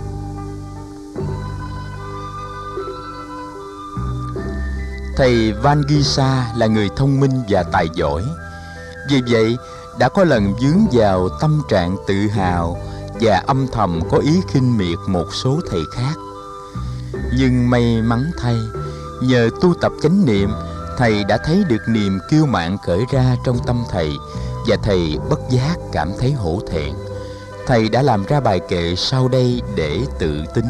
Thầy Vangisa là người thông minh và tài giỏi. Vì vậy, đã có lần vướng vào tâm trạng tự hào và âm thầm có ý khinh miệt một số thầy khác. Nhưng may mắn thay, nhờ tu tập chánh niệm, thầy đã thấy được niềm kiêu mạn khởi ra trong tâm thầy, và thầy bất giác cảm thấy hổ thẹn. Thầy đã làm ra bài kệ sau đây để tự tính: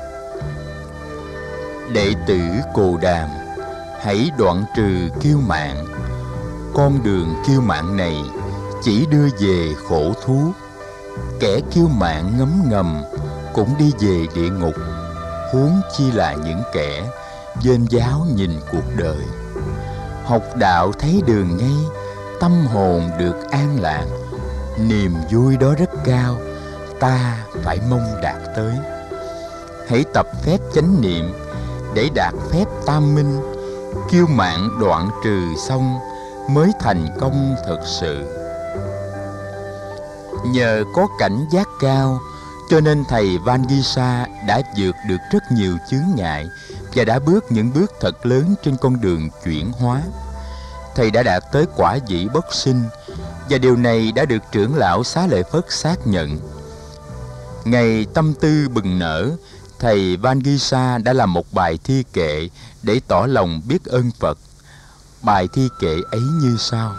đệ tử Cồ Đàm, hãy đoạn trừ kiêu mạn. Con đường kiêu mạn này chỉ đưa về khổ thú. Kẻ kiêu mạn ngấm ngầm cũng đi về địa ngục, huống chi là những kẻ vênh váo nhìn cuộc đời. Học đạo thấy đường ngay, tâm hồn được an lạc, niềm vui đó rất cao, ta phải mong đạt tới. Hãy tập phép chánh niệm để đạt phép tam minh, kiêu mạn đoạn trừ xong mới thành công thật sự. Nhờ có cảnh giác cao, cho nên thầy Vangisa đã vượt được rất nhiều chướng ngại và đã bước những bước thật lớn trên con đường chuyển hóa. Thầy đã đạt tới quả vị bất sinh, và điều này đã được trưởng lão Xá Lợi Phất xác nhận. Ngày tâm tư bừng nở, thầy Vangisa đã làm một bài thi kệ để tỏ lòng biết ơn Phật. Bài thi kệ ấy như sau: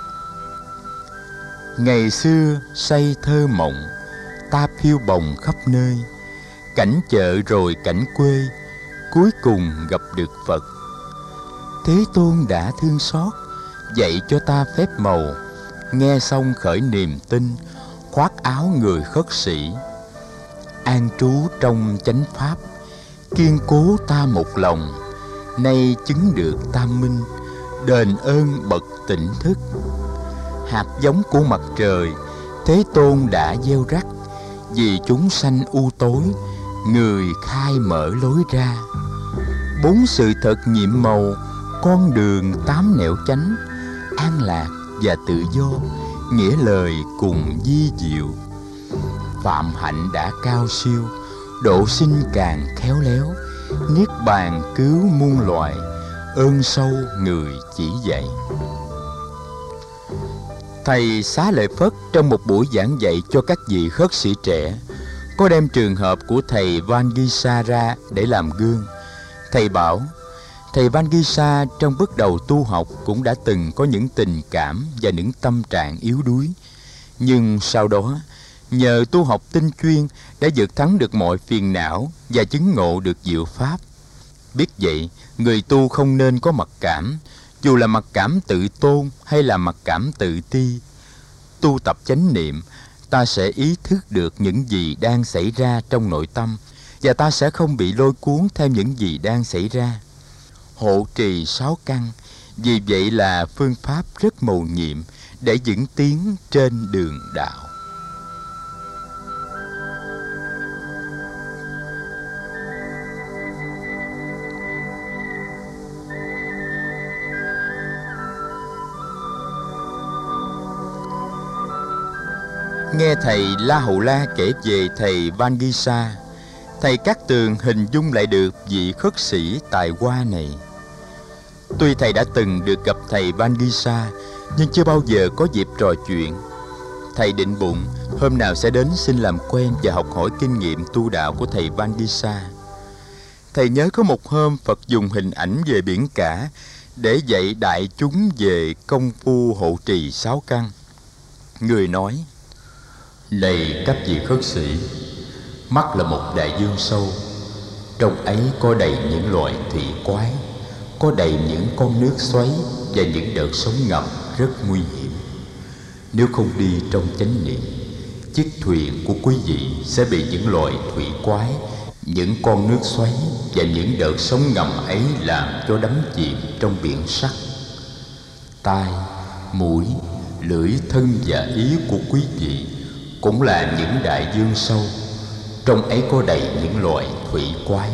ngày xưa say thơ mộng, ta phiêu bồng khắp nơi, cảnh chợ rồi cảnh quê, cuối cùng gặp được Phật. Thế Tôn đã thương xót, dạy cho ta phép màu, nghe xong khởi niềm tin, khoác áo người khất sĩ. An trú trong chánh pháp, kiên cố ta một lòng, nay chứng được tam minh, đền ơn bậc tỉnh thức. Hạt giống của mặt trời, Thế Tôn đã gieo rắc, vì chúng sanh u tối, người khai mở lối ra. 4 sự thật nhiệm màu, con đường 8 nẻo chánh, an lạc và tự do, nghĩa lời cùng vi diệu. Phạm hạnh đã cao siêu, độ sinh càng khéo léo, niết bàn cứu muôn loài, ơn sâu người chỉ dạy. Thầy Xá Lợi Phất trong một buổi giảng dạy cho các vị khất sĩ trẻ, có đem trường hợp của thầy Vangisa ra để làm gương. Thầy bảo, thầy Vangisa trong bước đầu tu học cũng đã từng có những tình cảm và những tâm trạng yếu đuối. Nhưng sau đó, nhờ tu học tinh chuyên đã vượt thắng được mọi phiền não và chứng ngộ được diệu pháp. Biết vậy, người tu không nên có mặc cảm, dù là mặc cảm tự tôn hay là mặc cảm tự ti. Tu tập chánh niệm, ta sẽ ý thức được những gì đang xảy ra trong nội tâm, và ta sẽ không bị lôi cuốn theo những gì đang xảy ra. Hộ trì 6 căn, vì vậy là phương pháp rất mầu nhiệm để vững tiến trên đường đạo. Nghe thầy La Hầu La kể về thầy Vangisa, Thầy Cát Tường hình dung lại được vị khất sĩ tài hoa này. Tuy thầy đã từng được gặp thầy Vangisa, nhưng chưa bao giờ có dịp trò chuyện. Thầy định bụng hôm nào sẽ đến xin làm quen và học hỏi kinh nghiệm tu đạo của thầy Vangisa. Thầy nhớ có một hôm Phật dùng hình ảnh về biển cả để dạy đại chúng về công phu hộ trì 6 căn. Người nói: này các vị khất sĩ, mắt là một đại dương sâu, trong ấy có đầy những loài thủy quái, có đầy những con nước xoáy và những đợt sóng ngầm rất nguy hiểm. Nếu không đi trong chánh niệm, chiếc thuyền của quý vị sẽ bị những loài thủy quái, những con nước xoáy và những đợt sóng ngầm ấy làm cho đắm chìm trong biển sắc. Tai, mũi, lưỡi, thân và ý của quý vị cũng là những đại dương sâu, trong ấy có đầy những loài thủy quái.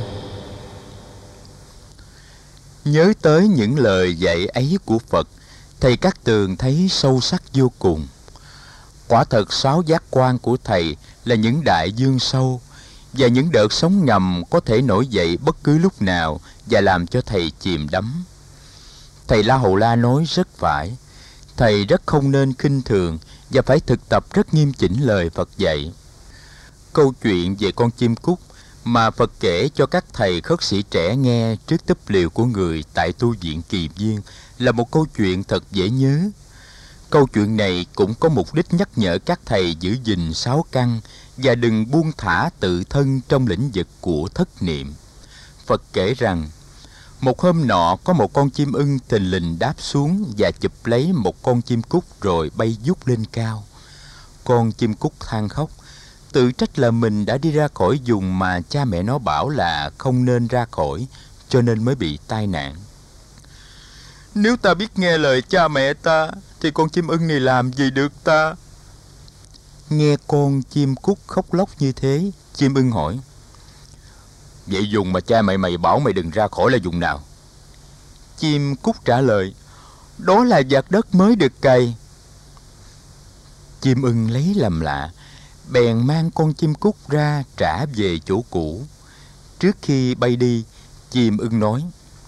Nhớ tới những lời dạy ấy của Phật, thầy Cát Tường thấy sâu sắc vô cùng. Quả thật 6 giác quan của thầy là những đại dương sâu, và những đợt sóng ngầm có thể nổi dậy bất cứ lúc nào và làm cho thầy chìm đắm. Thầy La Hầu La nói rất phải. Thầy rất không nên khinh thường và phải thực tập rất nghiêm chỉnh lời Phật dạy. Câu chuyện về con chim cút mà Phật kể cho các thầy khất sĩ trẻ nghe trước túp liều của người tại tu viện Kỳ Viên là một câu chuyện thật dễ nhớ. Câu chuyện này cũng có mục đích nhắc nhở các thầy giữ gìn 6 căn và đừng buông thả tự thân trong lĩnh vực của thất niệm. Phật kể rằng, một hôm nọ có một con chim ưng thình lình đáp xuống và chụp lấy một con chim cút rồi bay vút lên cao. Con chim cút than khóc, tự trách là mình đã đi ra khỏi vùng mà cha mẹ nó bảo là không nên ra khỏi, cho nên mới bị tai nạn. Nếu ta biết nghe lời cha mẹ ta, thì con chim ưng này làm gì được ta? Nghe con chim cút khóc lóc như thế, chim ưng hỏi: vậy vùng mà cha mẹ mày bảo mày đừng ra khỏi là vùng nào? Chim cút trả lời: đó là vạt đất mới được cày. Chim ưng lấy làm lạ, bèn mang con chim cút ra trả về chỗ cũ. Trước khi bay đi, chim ưng nói: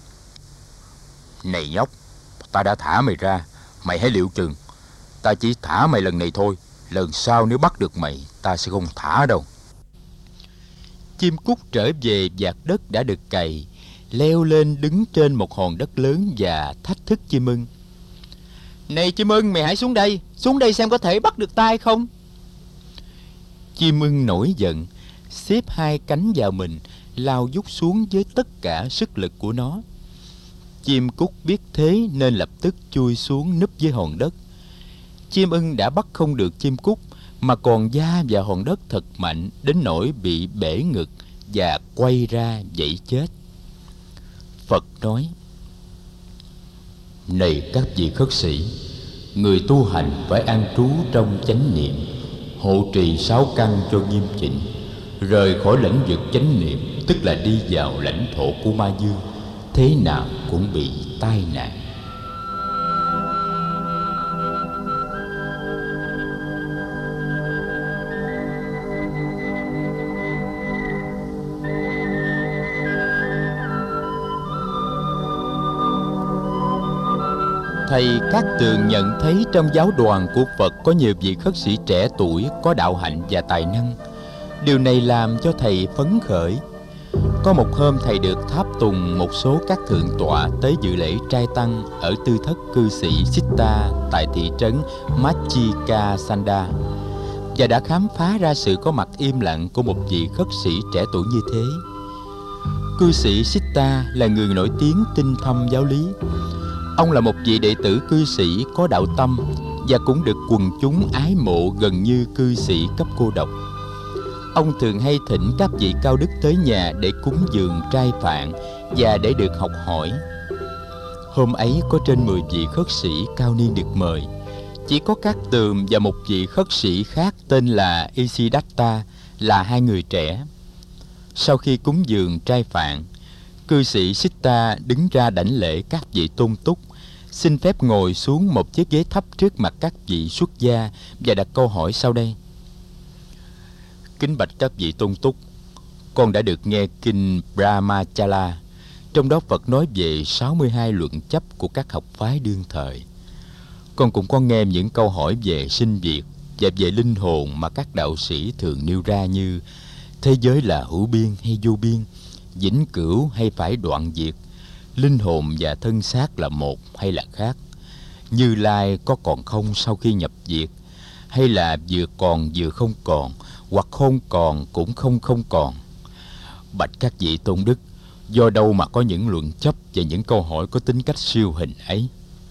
này nhóc, ta đã thả mày ra, mày hãy liệu chừng. Ta chỉ thả mày lần này thôi, lần sau nếu bắt được mày, ta sẽ không thả đâu. Chim cút trở về vạt đất đã được cày, leo lên đứng trên một hòn đất lớn và thách thức chim ưng: này chim ưng, mày hãy xuống đây xem có thể bắt được ta hay không. Chim ưng nổi giận, xếp 2 cánh vào mình, lao vút xuống với tất cả sức lực của nó. Chim cút biết thế nên lập tức chui xuống núp dưới hòn đất. Chim ưng đã bắt không được chim cút, mà còn va vào hòn đất thật mạnh đến nỗi bị bể ngực và quay ra dãy chết. Phật nói: này các vị khất sĩ, người tu hành phải an trú trong chánh niệm, hộ trì 6 căn cho nghiêm chỉnh, rời khỏi lãnh vực chánh niệm, tức là đi vào lãnh thổ của ma dương, thế nào cũng bị tai nạn. Thầy Cát Tường nhận thấy trong giáo đoàn của Phật có nhiều vị khất sĩ trẻ tuổi có đạo hạnh và tài năng. Điều này làm cho thầy phấn khởi. Có một hôm thầy được tháp tùng một số các thượng tọa tới dự lễ trai tăng ở tư thất cư sĩ Sitta tại thị trấn Machika Sanda, và đã khám phá ra sự có mặt im lặng của một vị khất sĩ trẻ tuổi như thế. Cư sĩ Sitta là người nổi tiếng tinh thâm giáo lý. Ông là một vị đệ tử cư sĩ có đạo tâm và cũng được quần chúng ái mộ gần như cư sĩ cấp cô độc. Ông thường hay thỉnh các vị cao đức tới nhà để cúng dường trai phạn và để được học hỏi. Hôm ấy có trên 10 vị khất sĩ cao niên được mời. Chỉ có Cát Tường và một vị khất sĩ khác tên là Isidatta là 2 người trẻ. Sau khi cúng dường trai phạn, cư sĩ Sitta đứng ra đảnh lễ các vị tôn túc, xin phép ngồi xuống một chiếc ghế thấp trước mặt các vị xuất gia và đặt câu hỏi sau đây: kính bạch các vị tôn túc, con đã được nghe kinh Brahmachala. Trong đó Phật nói về 62 luận chấp của các học phái đương thời. Con cũng có nghe những câu hỏi về sinh diệt và về linh hồn mà các đạo sĩ thường nêu ra, như thế giới là hữu biên hay vô biên, vĩnh cửu hay phải đoạn diệt, linh hồn và thân xác là một hay là khác, Như Lai có còn không sau khi nhập diệt, hay là vừa còn vừa không còn, hoặc không còn cũng không còn. Bạch các vị tôn đức, do đâu mà có những luận chấp và những câu hỏi có tính cách siêu hình ấy?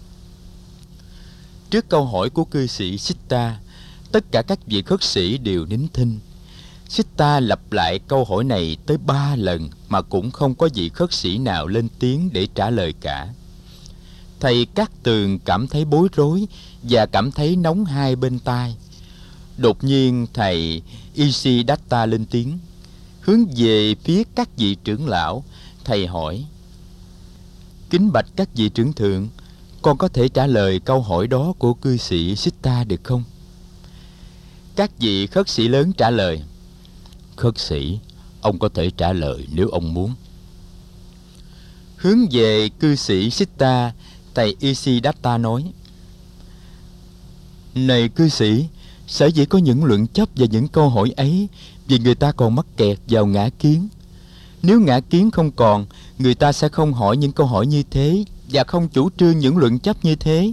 Trước câu hỏi của cư sĩ Sitta, tất cả các vị khất sĩ đều nín thinh. Sitta lặp lại câu hỏi này tới 3 lần mà cũng không có vị khất sĩ nào lên tiếng để trả lời cả. Thầy Cát Tường cảm thấy bối rối và cảm thấy nóng hai bên tai. Đột nhiên thầy Isidatta lên tiếng, hướng về phía các vị trưởng lão. Thầy hỏi: kính bạch các vị trưởng thượng, con có thể trả lời câu hỏi đó của cư sĩ Sitta được không? Các vị khất sĩ lớn trả lời: khất sĩ, ông có thể trả lời nếu ông muốn. Hướng về cư sĩ Sitta, thầy Isidatta nói: này cư sĩ, sở dĩ có những luận chấp và những câu hỏi ấy vì người ta còn mắc kẹt vào ngã kiến. Nếu ngã kiến không còn, người ta sẽ không hỏi những câu hỏi như thế và không chủ trương những luận chấp như thế.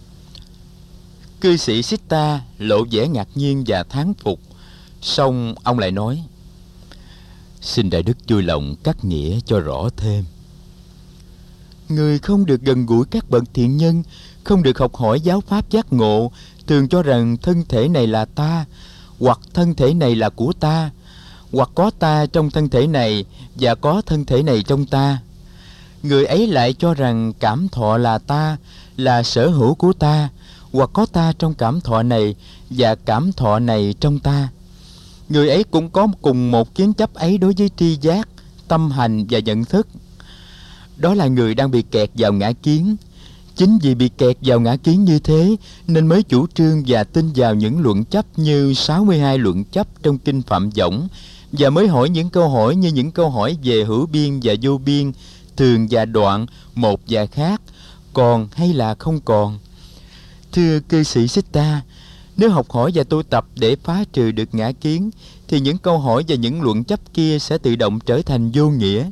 Cư sĩ Sitta lộ vẻ ngạc nhiên và thán phục. Xong ông lại nói: xin đại đức vui lòng cắt nghĩa cho rõ thêm. Người không được gần gũi các bậc thiện nhân, không được học hỏi giáo pháp giác ngộ, thường cho rằng thân thể này là ta, hoặc thân thể này là của ta, hoặc có ta trong thân thể này và có thân thể này trong ta. Người ấy lại cho rằng cảm thọ là ta, là sở hữu của ta, hoặc có ta trong cảm thọ này và cảm thọ này trong ta. Người ấy cũng có cùng một kiến chấp ấy đối với tri giác, tâm hành và nhận thức. Đó là người đang bị kẹt vào ngã kiến. Chính vì bị kẹt vào ngã kiến như thế nên mới chủ trương và tin vào những luận chấp như 62 luận chấp trong kinh Phạm Võng, và mới hỏi những câu hỏi như những câu hỏi về hữu biên và vô biên, thường và đoạn, một và khác, còn hay là không còn. Thưa cư sĩ Sitta, nếu học hỏi và tu tập để phá trừ được ngã kiến, thì những câu hỏi và những luận chấp kia sẽ tự động trở thành vô nghĩa.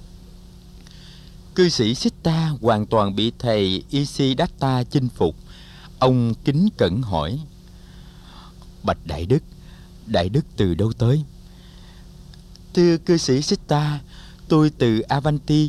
Cư sĩ Sitta hoàn toàn bị thầy Isidatta chinh phục. Ông kính cẩn hỏi: bạch đại đức từ đâu tới? Thưa cư sĩ Sitta, tôi từ Avanti.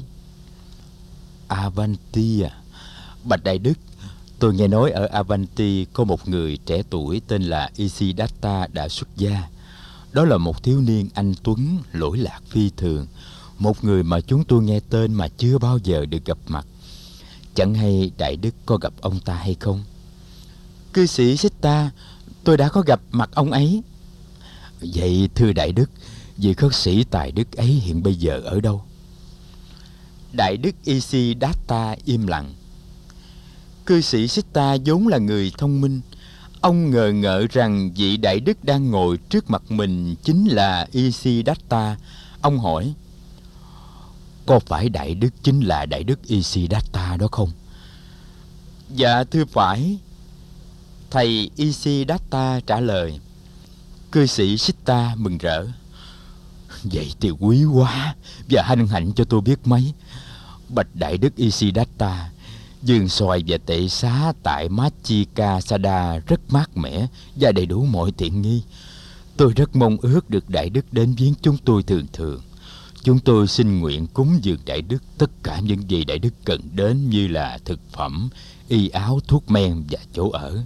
Avanti à? Bạch đại đức, tôi nghe nói ở Avanti có một người trẻ tuổi tên là Isidatta đã xuất gia. Đó là một thiếu niên anh tuấn, lỗi lạc phi thường, một người mà chúng tôi nghe tên mà chưa bao giờ được gặp mặt. Chẳng hay đại đức có gặp ông ta hay không? Cư sĩ Sitta, tôi đã có gặp mặt ông ấy. Vậy thưa đại đức, vị khất sĩ tài đức ấy hiện bây giờ ở đâu? Đại đức Isidatta im lặng. Cư sĩ Sitta vốn là người thông minh. Ông ngờ ngợ rằng vị đại đức đang ngồi trước mặt mình chính là Isidatta. Ông hỏi: có phải đại đức chính là đại đức Isidatta đó không? Dạ thưa phải. Thầy Isidatta trả lời. Cư sĩ Sitta mừng rỡ: vậy thì quý quá và hân hạnh cho tôi biết mấy. Bạch đại đức Isidatta, vườn xoài và tệ xá tại Machika Sada rất mát mẻ và đầy đủ mọi tiện nghi. Tôi rất mong ước được đại đức đến viếng chúng tôi thường thường. Chúng tôi xin nguyện cúng dường đại đức tất cả những gì đại đức cần đến, như là thực phẩm, y áo, thuốc men và chỗ ở.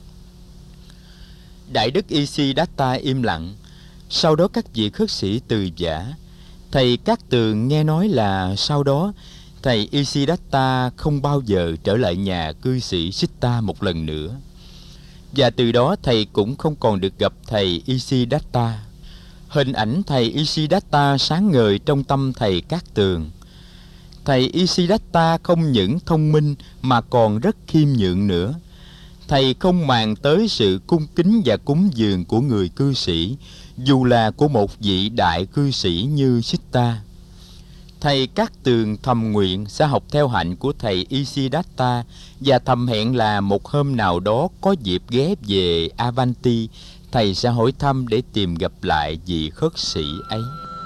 Đại đức Isidatta im lặng. Sau đó các vị khất sĩ từ giả. Thầy Cát Tường nghe nói là sau đó thầy Isidatta không bao giờ trở lại nhà cư sĩ Sitta một lần nữa. Và từ đó thầy cũng không còn được gặp thầy Isidatta. Hình ảnh thầy Isidatta sáng ngời trong tâm thầy Cát Tường. Thầy Isidatta không những thông minh mà còn rất khiêm nhượng nữa. Thầy không màng tới sự cung kính và cúng dường của người cư sĩ, dù là của một vị đại cư sĩ như Siddha. Thầy Cát Tường thầm nguyện sẽ học theo hạnh của thầy Isidatta và thầm hẹn là một hôm nào đó có dịp ghé về Avanti, thầy sẽ hỏi thăm để tìm gặp lại vị khất sĩ ấy.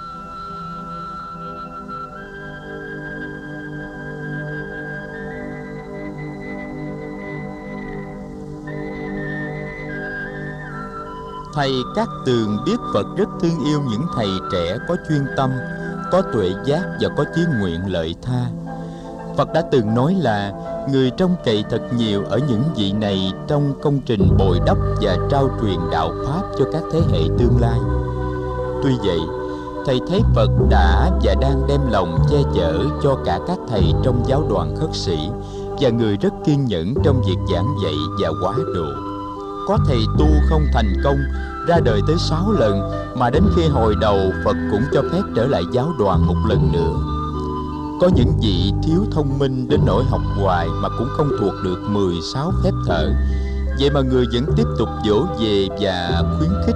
Thầy Cát Tường biết Phật rất thương yêu những thầy trẻ có chuyên tâm, có tuệ giác và có chí nguyện lợi tha. Phật đã từng nói là người trông cậy thật nhiều ở những vị này trong công trình bồi đắp và trao truyền đạo Pháp cho các thế hệ tương lai. Tuy vậy, thầy thấy Phật đã và đang đem lòng che chở cho cả các thầy trong giáo đoàn khất sĩ và người rất kiên nhẫn trong việc giảng dạy và hóa độ. Có thầy tu không thành công, ra đời tới 6 lần, mà đến khi hồi đầu Phật cũng cho phép trở lại giáo đoàn một lần nữa. Có những vị thiếu thông minh đến nỗi học hoài mà cũng không thuộc được 16 phép thở, vậy mà người vẫn tiếp tục dỗ về và khuyến khích.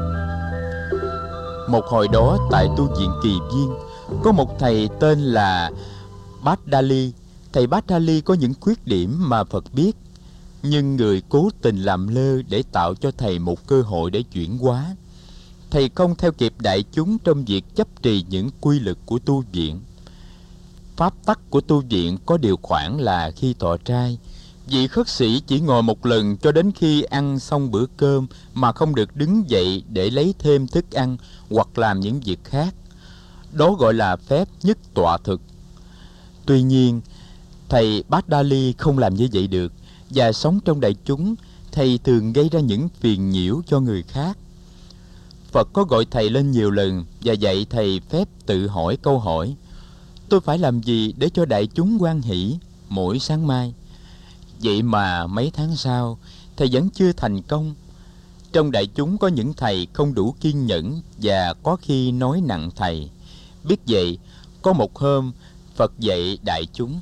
Một hồi đó tại tu viện Kỳ Viên, có một thầy tên là Bhattali. Thầy Bhattali có những khuyết điểm mà Phật biết, nhưng người cố tình làm lơ để tạo cho thầy một cơ hội để chuyển hóa. Thầy không theo kịp đại chúng trong việc chấp trì những quy luật của tu viện. Pháp tắc của tu viện có điều khoản là khi thọ trai, vị khất sĩ chỉ ngồi một lần cho đến khi ăn xong bữa cơm mà không được đứng dậy để lấy thêm thức ăn hoặc làm những việc khác. Đó gọi là phép nhất tọa thực. Tuy nhiên, thầy Bhattali không làm như vậy được, và sống trong đại chúng, thầy thường gây ra những phiền nhiễu cho người khác. Phật có gọi thầy lên nhiều lần và dạy thầy phép tự hỏi câu hỏi: tôi phải làm gì để cho đại chúng hoan hỷ mỗi sáng mai? Vậy mà mấy tháng sau, thầy vẫn chưa thành công. Trong đại chúng có những thầy không đủ kiên nhẫn và có khi nói nặng thầy. Biết vậy, có một hôm, Phật dạy đại chúng: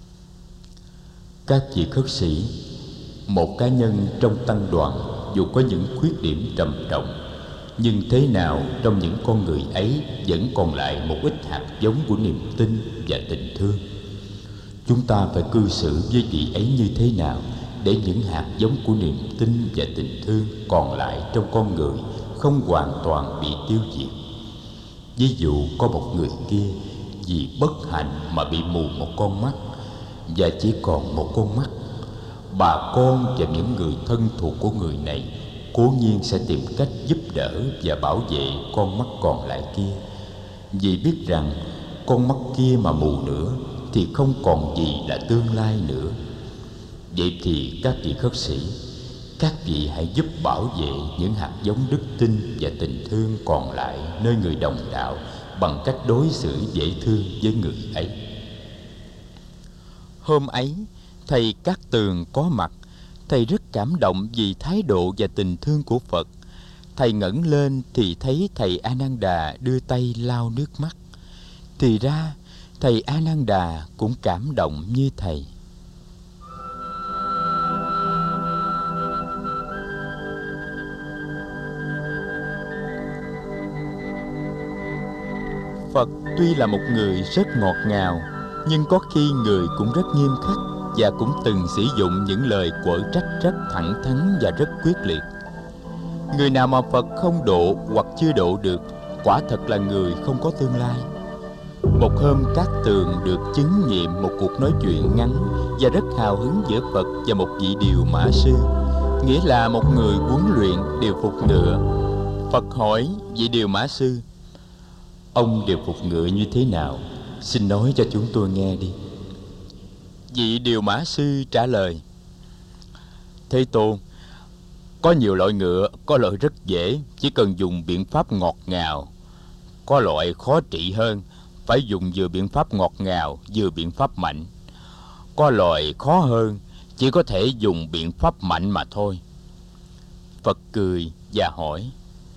các vị khất sĩ, một cá nhân trong tăng đoàn dù có những khuyết điểm trầm trọng, nhưng thế nào trong những con người ấy vẫn còn lại một ít hạt giống của niềm tin và tình thương. Chúng ta phải cư xử với vị ấy như thế nào để những hạt giống của niềm tin và tình thương còn lại trong con người không hoàn toàn bị tiêu diệt. Ví dụ có một người kia vì bất hạnh mà bị mù một con mắt và chỉ còn một con mắt, bà con và những người thân thuộc của người này cố nhiên sẽ tìm cách giúp đỡ và bảo vệ con mắt còn lại kia, vì biết rằng con mắt kia mà mù nữa thì không còn gì là tương lai nữa. Vậy thì các vị khất sĩ, các vị hãy giúp bảo vệ những hạt giống đức tin và tình thương còn lại nơi người đồng đạo bằng cách đối xử dễ thương với người ấy. Hôm ấy, thầy Cát Tường có mặt. Thầy rất cảm động vì thái độ và tình thương của Phật. Thầy ngẩng lên thì thấy thầy Ananda đưa tay lau nước mắt. Thì ra, thầy Ananda cũng cảm động như thầy. Phật tuy là một người rất ngọt ngào, nhưng có khi người cũng rất nghiêm khắc và cũng từng sử dụng những lời quở trách rất thẳng thắn và rất quyết liệt. Người nào mà Phật không độ hoặc chưa độ được, quả thật là người không có tương lai. Một hôm, Cát Tường được chứng nghiệm một cuộc nói chuyện ngắn và rất hào hứng giữa Phật và một vị điều mã sư, nghĩa là một người huấn luyện điều phục ngựa. Phật hỏi vị điều mã sư: ông điều phục ngựa như thế nào? Xin nói cho chúng tôi nghe đi. Vị điều mã sư trả lời: Thế Tôn, có nhiều loại ngựa, có loại rất dễ, chỉ cần dùng biện pháp ngọt ngào. Có loại khó trị hơn, phải dùng vừa biện pháp ngọt ngào, vừa biện pháp mạnh. Có loại khó hơn, chỉ có thể dùng biện pháp mạnh mà thôi. Phật cười và hỏi: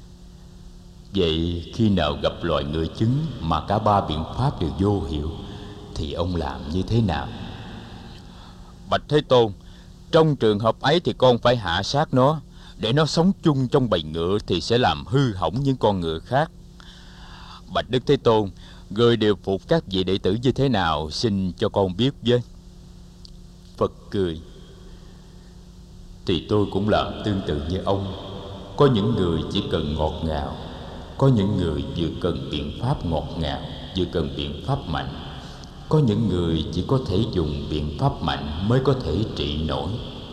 vậy khi nào gặp loài ngựa chứng mà cả ba biện pháp đều vô hiệu, thì ông làm như thế nào? Bạch Thế Tôn, Trong trường hợp ấy thì con phải hạ sát nó. Để nó sống chung trong bầy ngựa thì sẽ làm hư hỏng những con ngựa khác. Bạch Đức Thế Tôn, người điều phục các vị đệ tử như thế nào, xin cho con biết với. Phật cười: Thì tôi cũng làm tương tự như ông. Có những người chỉ cần ngọt ngào, có những người vừa cần biện pháp ngọt ngào, vừa cần biện pháp mạnh. Có những người chỉ có thể dùng biện pháp mạnh mới có thể trị nổi.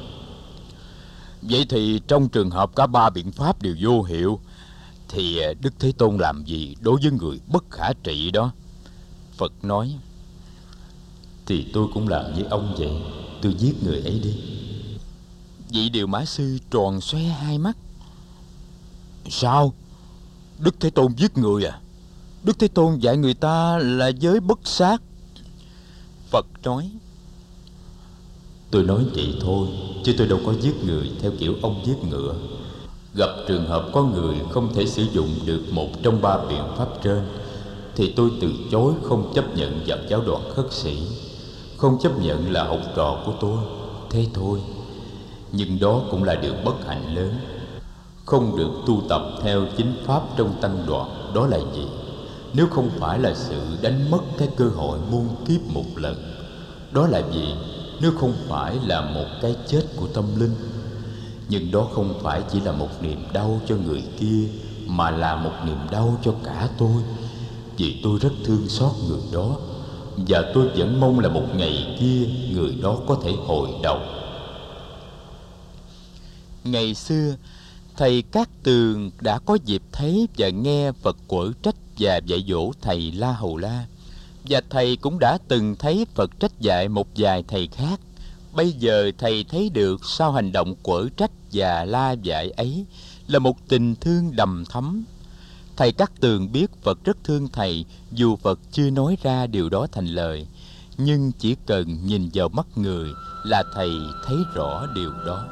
Vậy thì trong trường hợp cả ba biện pháp đều vô hiệu, thì Đức Thế Tôn làm gì đối với người bất khả trị đó? Phật nói: Thì tôi cũng làm như ông vậy. Tôi giết người ấy đi. Vị Điều Mã Sư tròn xoe hai mắt. Sao? Đức Thế Tôn giết người à? Đức Thế Tôn dạy người ta là giới bất sát. Phật nói: Tôi nói vậy thôi, chứ tôi đâu có giết người theo kiểu ông giết ngựa. Gặp trường hợp có người không thể sử dụng được một trong ba biện pháp trên, thì tôi từ chối không chấp nhận vào giáo đoàn khất sĩ, không chấp nhận là học trò của tôi. Thế thôi. Nhưng đó cũng là điều bất hạnh lớn. Không được tu tập theo chính pháp trong tăng đoàn, đó là gì? Nếu không phải là sự đánh mất cái cơ hội muôn kiếp một lần, đó là gì? Nếu không phải là một cái chết của tâm linh. Nhưng đó không phải chỉ là một niềm đau cho người kia, mà là một niềm đau cho cả tôi. Vì tôi rất thương xót người đó, và tôi vẫn mong là một ngày kia người đó có thể hồi đầu. Ngày xưa, thầy Cát Tường đã có dịp thấy và nghe Phật quở trách và dạy dỗ thầy La Hầu La. Và thầy cũng đã từng thấy Phật trách dạy một vài thầy khác. Bây giờ thầy thấy được sau hành động quở trách và la dạy ấy là một tình thương đầm thắm. Thầy Cát Tường biết Phật rất thương thầy, dù Phật chưa nói ra điều đó thành lời. Nhưng chỉ cần nhìn vào mắt người là thầy thấy rõ điều đó.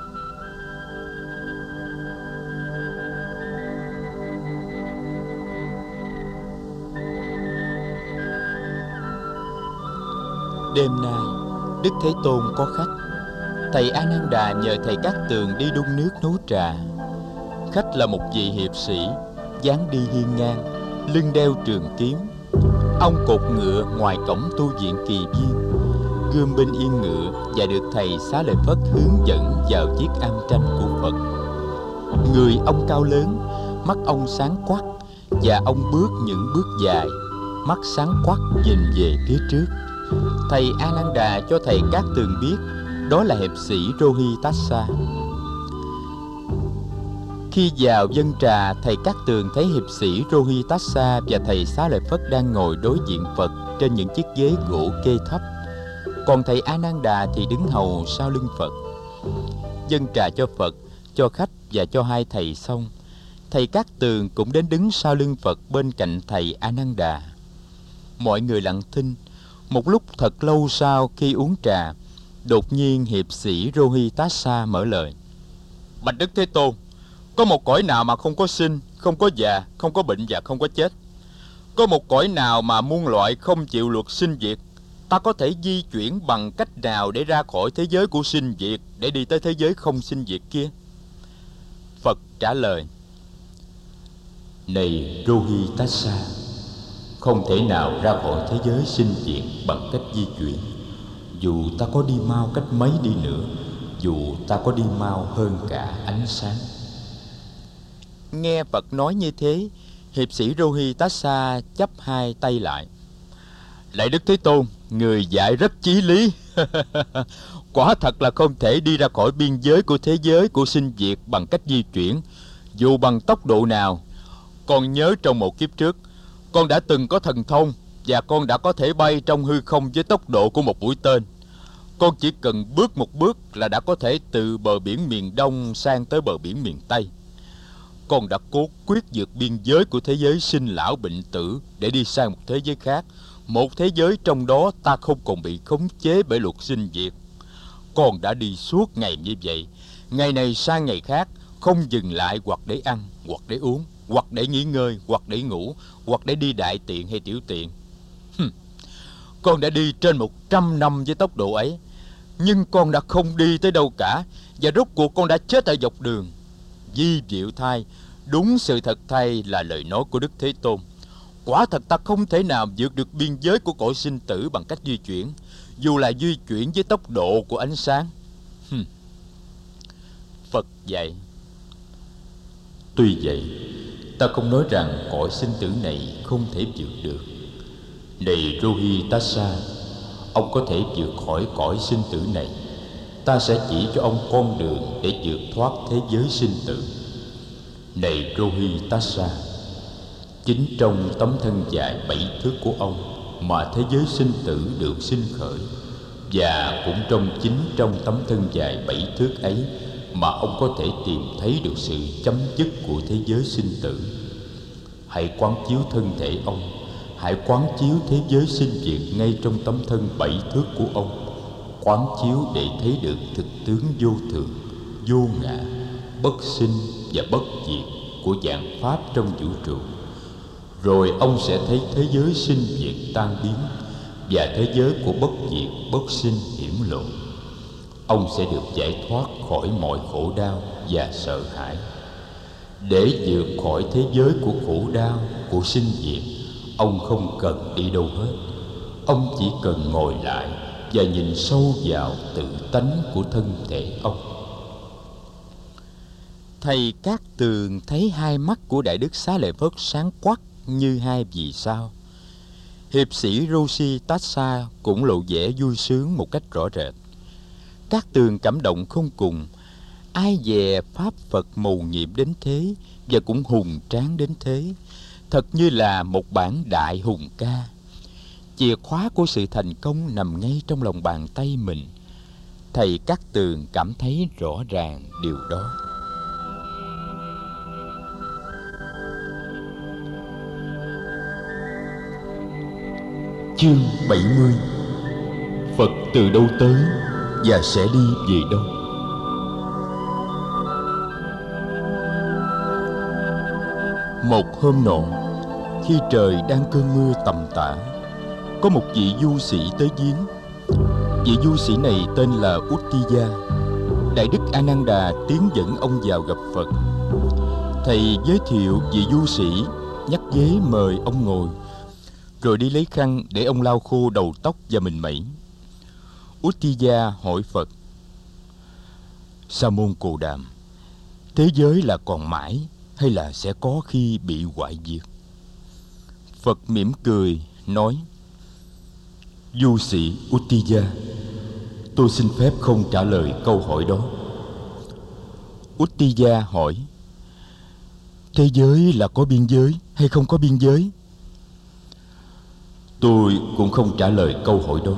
Đêm nay, Đức Thế Tôn có khách. Thầy A Nan Đà nhờ thầy Cát Tường đi đun nước nấu trà. Khách là một vị hiệp sĩ, dáng đi hiên ngang, lưng đeo trường kiếm. Ông cột ngựa ngoài cổng tu viện Kỳ Viên, gươm bên yên ngựa, và được thầy Xá Lợi Phất hướng dẫn vào chiếc am tranh của Phật. Người ông cao lớn, mắt ông sáng quắc, và ông bước những bước dài, mắt sáng quắc nhìn về phía trước. Thầy A Nan Đà cho thầy Cát Tường biết đó là hiệp sĩ Rohitassa. Khi vào dân trà, thầy Cát Tường thấy hiệp sĩ Rohitassa và thầy Xá Lợi Phất đang ngồi đối diện Phật trên những chiếc ghế gỗ kê thấp, còn thầy A Nan Đà thì đứng hầu sau lưng Phật. Dân trà cho Phật, cho khách và cho hai thầy xong, thầy Cát Tường cũng đến đứng sau lưng Phật bên cạnh thầy A Nan Đà. Mọi người lặng thinh. Một lúc thật lâu sau, khi uống trà, đột nhiên hiệp sĩ Rohitassa mở lời: Bạch Đức Thế Tôn, có một cõi nào mà không có sinh, không có già, không có bệnh và không có chết? Có một cõi nào mà muôn loại không chịu luật sinh diệt? Ta có thể di chuyển bằng cách nào để ra khỏi thế giới của sinh diệt, để đi tới thế giới không sinh diệt kia? Phật trả lời: Này Rohitassa, không thể nào ra khỏi thế giới sinh diệt bằng cách di chuyển. Dù ta có đi mau cách mấy đi nữa, dù ta có đi mau hơn cả ánh sáng. Nghe Phật nói như thế, hiệp sĩ Rohitassa chắp hai tay lại: Lạy Đức Thế Tôn, người dạy rất chí lý. Quả thật là không thể đi ra khỏi biên giới của thế giới của sinh diệt bằng cách di chuyển, dù bằng tốc độ nào. Con nhớ trong một kiếp trước, con đã từng có thần thông, và con đã có thể bay trong hư không với tốc độ của một mũi tên. Con chỉ cần bước một bước là đã có thể từ bờ biển miền Đông sang tới bờ biển miền Tây. Con đã cố quyết vượt biên giới của thế giới sinh lão bệnh tử để đi sang một thế giới khác, một thế giới trong đó ta không còn bị khống chế bởi luật sinh diệt. Con đã đi suốt ngày như vậy, ngày này sang ngày khác, không dừng lại hoặc để ăn, hoặc để uống, hoặc để nghỉ ngơi, hoặc để ngủ, hoặc để đi đại tiện hay tiểu tiện. Con đã đi trên 100 năm với tốc độ ấy. Nhưng con đã không đi tới đâu cả, và rốt cuộc con đã chết ở dọc đường. Vi diệu thay, đúng sự thật thay là lời nói của Đức Thế Tôn. Quả thật ta không thể nào vượt được biên giới của cõi sinh tử bằng cách di chuyển, dù là di chuyển với tốc độ của ánh sáng. Phật dạy. Tuy vậy, ta không nói rằng cõi sinh tử này không thể vượt được. Này Rohitassa, ông có thể vượt khỏi cõi sinh tử này. Ta sẽ chỉ cho ông con đường để vượt thoát thế giới sinh tử. Này Rohitassa, chính trong tấm thân dài 7 thước của ông mà thế giới sinh tử được sinh khởi, và cũng trong tấm thân dài 7 thước ấy mà ông có thể tìm thấy được sự chấm dứt của thế giới sinh tử. Hãy quán chiếu thân thể ông, hãy quán chiếu thế giới sinh diệt ngay trong tấm thân 7 thước của ông. Quán chiếu để thấy được thực tướng vô thường, vô ngã, bất sinh và bất diệt của vạn pháp trong vũ trụ. Rồi ông sẽ thấy thế giới sinh diệt tan biến và thế giới của bất diệt, bất sinh hiển lộ. Ông sẽ được giải thoát khỏi mọi khổ đau và sợ hãi. Để vượt khỏi thế giới của khổ đau, của sinh diệt, ông không cần đi đâu hết. Ông chỉ cần ngồi lại và nhìn sâu vào tự tánh của thân thể ông. Thầy Cát Tường thấy hai mắt của Đại Đức Xá Lợi Phất sáng quắc như hai vì sao. Hiệp sĩ Rohitassa cũng lộ vẻ vui sướng một cách rõ rệt. Cát Tường cảm động không cùng. Ai dè Pháp Phật mầu nhiệm đến thế, và cũng hùng tráng đến thế, thật như là một bản đại hùng ca. Chìa khóa của sự thành công nằm ngay trong lòng bàn tay mình. Thầy Cát Tường cảm thấy rõ ràng điều đó. Chương 70. Phật từ đâu tới và sẽ đi về đâu? Một hôm nọ, khi trời đang cơn mưa tầm tã, có một vị du sĩ tới viếng. Vị du sĩ này tên là Uttiya. Đại Đức A Nan Đà tiến dẫn ông vào gặp Phật. Thầy giới thiệu vị du sĩ, nhắc ghế mời ông ngồi, rồi đi lấy khăn để ông lau khô đầu tóc và mình mẩy. Uttiya hỏi Phật: Sa môn Cồ Đàm, thế giới là còn mãi hay là sẽ có khi bị hoại diệt? Phật mỉm cười nói: Du sĩ Uttiya, tôi xin phép không trả lời câu hỏi đó. Uttiya hỏi: Thế giới là có biên giới hay không có biên giới? Tôi cũng không trả lời câu hỏi đó.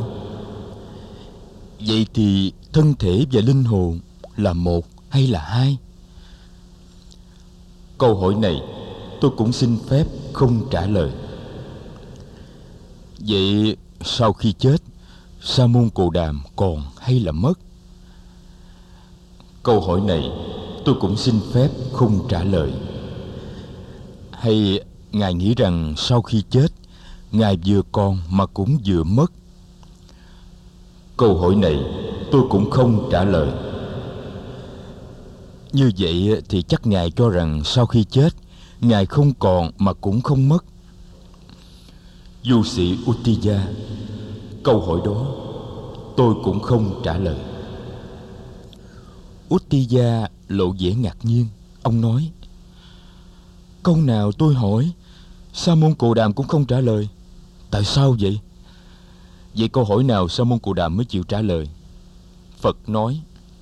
Vậy thì thân thể và linh hồn là một hay là hai? Câu hỏi này tôi cũng xin phép không trả lời. Vậy sau khi chết, Sa môn Cồ Đàm còn hay là mất? Câu hỏi này tôi cũng xin phép không trả lời. Hay Ngài nghĩ rằng sau khi chết, Ngài vừa còn mà cũng vừa mất? Câu hỏi này tôi cũng không trả lời. Như vậy thì chắc Ngài cho rằng sau khi chết, Ngài không còn mà cũng không mất. Du sĩ Uttiya, câu hỏi đó tôi cũng không trả lời. Uttiya lộ vẻ ngạc nhiên. Ông nói: Câu nào tôi hỏi, Sa môn Cồ Đàm cũng không trả lời. Tại sao vậy? Vậy câu hỏi nào Sa môn Cồ Đàm mới chịu trả lời? Phật nói: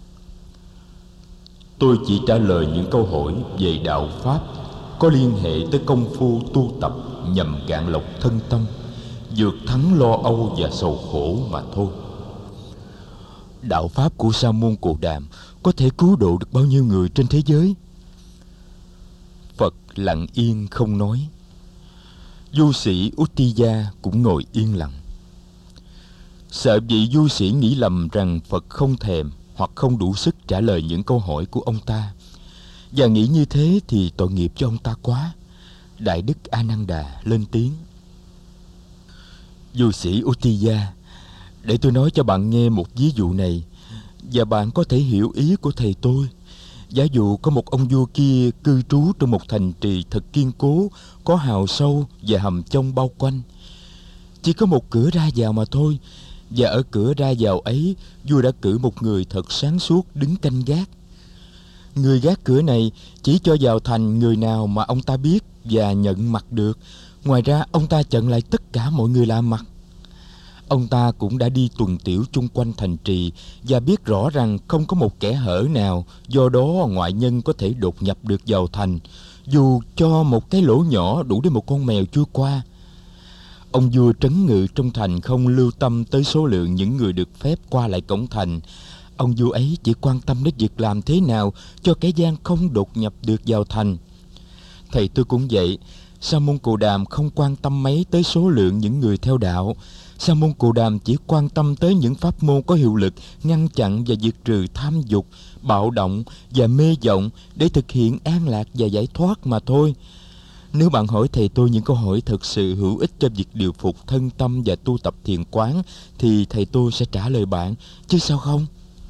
Tôi chỉ trả lời những câu hỏi về đạo Pháp có liên hệ tới công phu tu tập nhằm gạn lọc thân tâm, vượt thắng lo âu và sầu khổ mà thôi. Đạo Pháp của Sa môn Cồ Đàm có thể cứu độ được bao nhiêu người trên thế giới? Phật lặng yên không nói. Du sĩ Uttiya cũng ngồi yên lặng. Sợ vị du sĩ nghĩ lầm rằng Phật không thèm hoặc không đủ sức trả lời những câu hỏi của ông ta, và nghĩ như thế thì tội nghiệp cho ông ta quá. Đại Đức A Nan Đà lên tiếng: Du sĩ Uttiya, Để tôi nói cho bạn nghe một ví dụ này, và bạn có thể hiểu ý của thầy tôi. Giả dụ có một ông vua kia cư trú trong một thành trì thật kiên cố, có hào sâu và hầm chông bao quanh. Chỉ có một cửa ra vào mà thôi, và ở cửa ra vào ấy, vua đã cử một người thật sáng suốt đứng canh gác. Người gác cửa này chỉ cho vào thành người nào mà ông ta biết và nhận mặt được. Ngoài ra ông ta chặn lại tất cả mọi người lạ mặt. Ông ta cũng đã đi tuần tiểu chung quanh thành trì và biết rõ rằng không có một kẻ hở nào, do đó ngoại nhân có thể đột nhập được vào thành, dù cho một cái lỗ nhỏ đủ để một con mèo chui qua. Ông vua trấn ngự trong thành không lưu tâm tới số lượng những người được phép qua lại cổng thành. Ông vua ấy chỉ quan tâm đến việc làm thế nào cho kẻ gian không đột nhập được vào thành. Thầy tôi cũng vậy. Sa môn Cù Đàm không quan tâm mấy tới số lượng những người theo đạo. Sa môn Cù Đàm chỉ quan tâm tới những pháp môn có hiệu lực ngăn chặn và diệt trừ tham dục, bạo động và mê vọng để thực hiện an lạc và giải thoát mà thôi. Nếu bạn hỏi thầy tôi những câu hỏi thật sự hữu ích cho việc điều phục thân tâm và tu tập thiền quán, thì thầy tôi sẽ trả lời bạn, chứ sao không?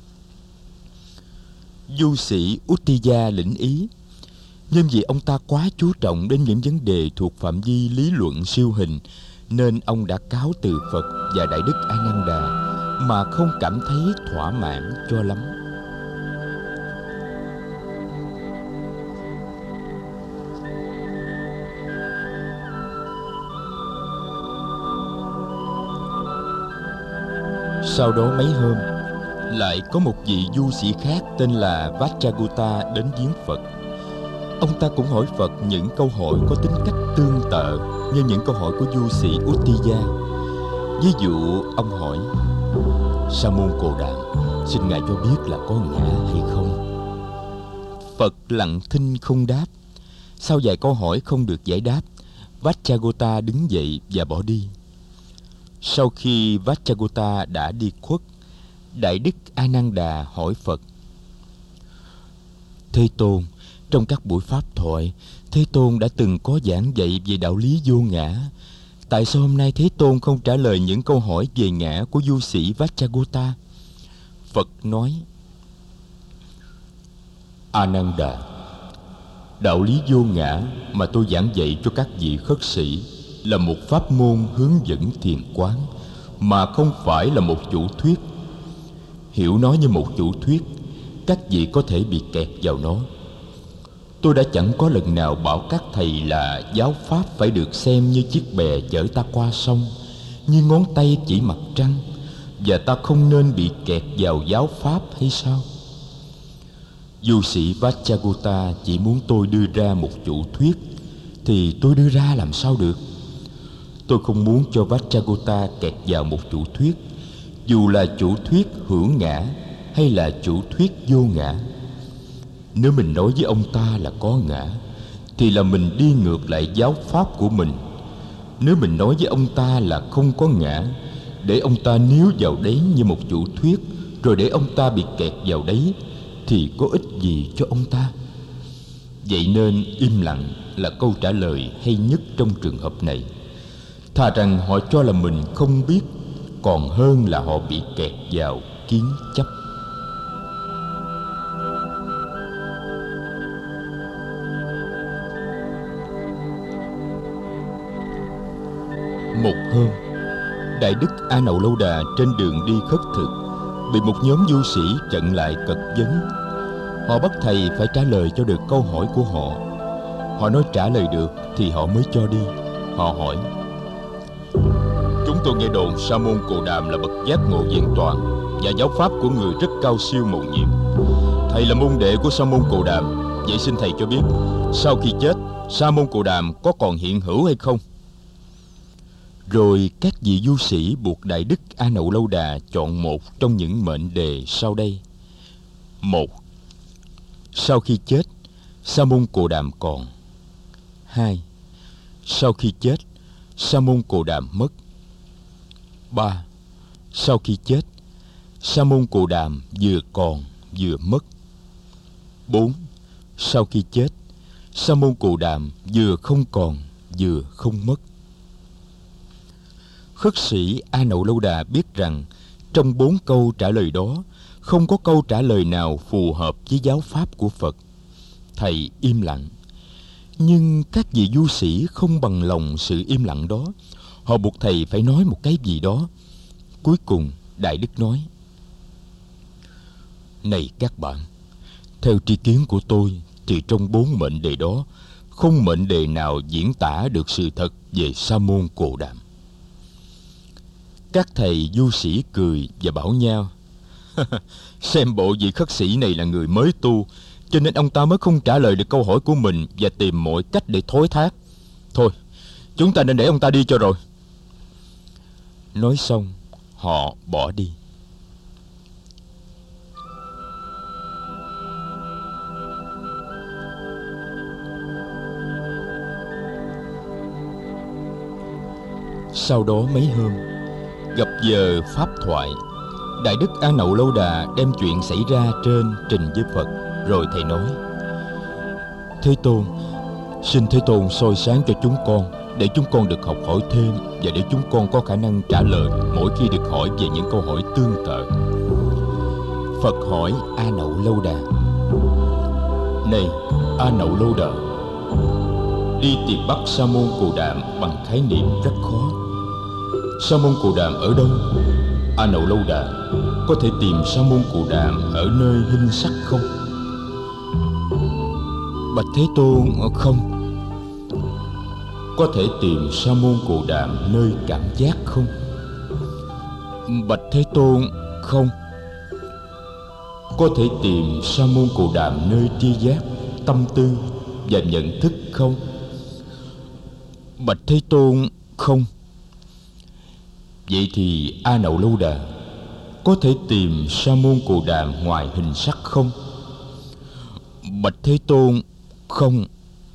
Du sĩ Uttiya lĩnh ý. Nhưng vì ông ta quá chú trọng đến những vấn đề thuộc phạm vi lý luận siêu hình, nên ông đã cáo từ Phật và Đại Đức A Nan Đà mà không cảm thấy thỏa mãn cho lắm. Sau đó mấy hôm, lại có một vị du sĩ khác tên là Vajragota đến viếng Phật. Ông ta cũng hỏi Phật những câu hỏi có tính cách tương tự như những câu hỏi của du sĩ Uttiya. Ví dụ, ông hỏi: Sa môn Cồ Đàm, xin ngài cho biết là có ngã hay không? Phật lặng thinh không đáp. Sau vài câu hỏi không được giải đáp, Vajragota đứng dậy và bỏ đi. Sau khi Vajragota đã đi khuất, Đại Đức A Nan Đà hỏi Phật: Thế Tôn, trong các buổi pháp thoại, Thế Tôn đã từng có giảng dạy về đạo lý vô ngã. Tại sao hôm nay Thế Tôn không trả lời những câu hỏi về ngã của du sĩ Vajragota? Phật nói: A Nan Đà, đạo lý vô ngã mà tôi giảng dạy cho các vị khất sĩ là một pháp môn hướng dẫn thiền quán, mà không phải là một chủ thuyết. Hiểu nó như một chủ thuyết, các vị có thể bị kẹt vào nó. Tôi đã chẳng có lần nào bảo các thầy là giáo pháp phải được xem như chiếc bè chở ta qua sông, như ngón tay chỉ mặt trăng, và ta không nên bị kẹt vào giáo pháp hay sao? Du sĩ Vajragota chỉ muốn tôi đưa ra một chủ thuyết, thì tôi đưa ra làm sao được? Tôi không muốn cho Vajragota kẹt vào một chủ thuyết, dù là chủ thuyết hữu ngã hay là chủ thuyết vô ngã. Nếu mình nói với ông ta là có ngã, thì là mình đi ngược lại giáo pháp của mình. Nếu mình nói với ông ta là không có ngã, để ông ta níu vào đấy như một chủ thuyết, rồi để ông ta bị kẹt vào đấy, thì có ích gì cho ông ta? Vậy nên im lặng là câu trả lời hay nhất trong trường hợp này. Thà rằng họ cho là mình không biết, còn hơn là họ bị kẹt vào kiến chấp. Một hôm, Đại Đức A Nậu Lâu Đà trên đường đi khất thực bị một nhóm du sĩ chặn lại cật vấn. Họ bắt thầy phải trả lời cho được câu hỏi của họ. Họ nói trả lời được thì họ mới cho đi. Họ hỏi: Chúng tôi nghe đồn Sa môn Cồ Đàm là bậc giác ngộ vẹn toàn, và giáo pháp của người rất cao siêu mầu nhiệm. Thầy là môn đệ của Sa môn Cồ Đàm, vậy xin thầy cho biết, sau khi chết, Sa môn Cồ Đàm có còn hiện hữu hay không? Rồi các vị du sĩ buộc Đại Đức A Nậu Lâu Đà chọn một trong những mệnh đề sau đây. 1. Sau khi chết, Sa môn Cồ Đàm còn. 2. Sau khi chết, Sa môn Cồ Đàm mất. 3. Sau khi chết, Sa môn Cồ Đàm vừa còn vừa mất. 4. Sau khi chết, Sa môn Cồ Đàm vừa không còn vừa không mất. Khất sĩ A Nậu Lâu Đà biết rằng trong 4 câu trả lời đó, không có câu trả lời nào phù hợp với giáo pháp của Phật. Thầy im lặng. Nhưng các vị du sĩ không bằng lòng sự im lặng đó. Họ buộc thầy phải nói một cái gì đó. Cuối cùng Đại Đức nói: Này các bạn, theo tri kiến của tôi thì trong 4 mệnh đề đó, không mệnh đề nào diễn tả được sự thật về Sa môn Cồ Đàm. Các thầy du sĩ cười và bảo nhau: Xem bộ vị khất sĩ này là người mới tu, cho nên ông ta mới không trả lời được câu hỏi của mình và tìm mọi cách để thối thác. Thôi, chúng ta nên để ông ta đi cho rồi. Nói xong, họ bỏ đi. Sau đó mấy hôm, gặp giờ pháp thoại, Đại Đức A Nậu Lâu Đà đem chuyện xảy ra trên trình với Phật. Rồi thầy nói: Thế Tôn, xin Thế Tôn soi sáng cho chúng con, để chúng con được học hỏi thêm, và để chúng con có khả năng trả lời mỗi khi được hỏi về những câu hỏi tương tự. Phật hỏi A Nậu Lâu Đà: Này A Nậu Lâu Đà, đi tìm bắt Sa môn Cồ Đàm bằng khái niệm rất khó. Sa môn Cồ Đàm ở đâu? A Nậu Lâu Đà, có thể tìm Sa môn Cồ Đàm ở nơi hình sắc không? Bạch Thế Tôn, không. Có thể tìm Sa môn Cồ Đàm nơi cảm giác không? Bạch Thế Tôn, không. Có thể tìm Sa môn Cồ Đàm nơi tri giác, tâm tư và nhận thức không? Bạch Thế Tôn, không. Vậy thì A Nậu Lâu Đà, có thể tìm Sa môn Cồ Đàm ngoài hình sắc không? Bạch Thế Tôn, không.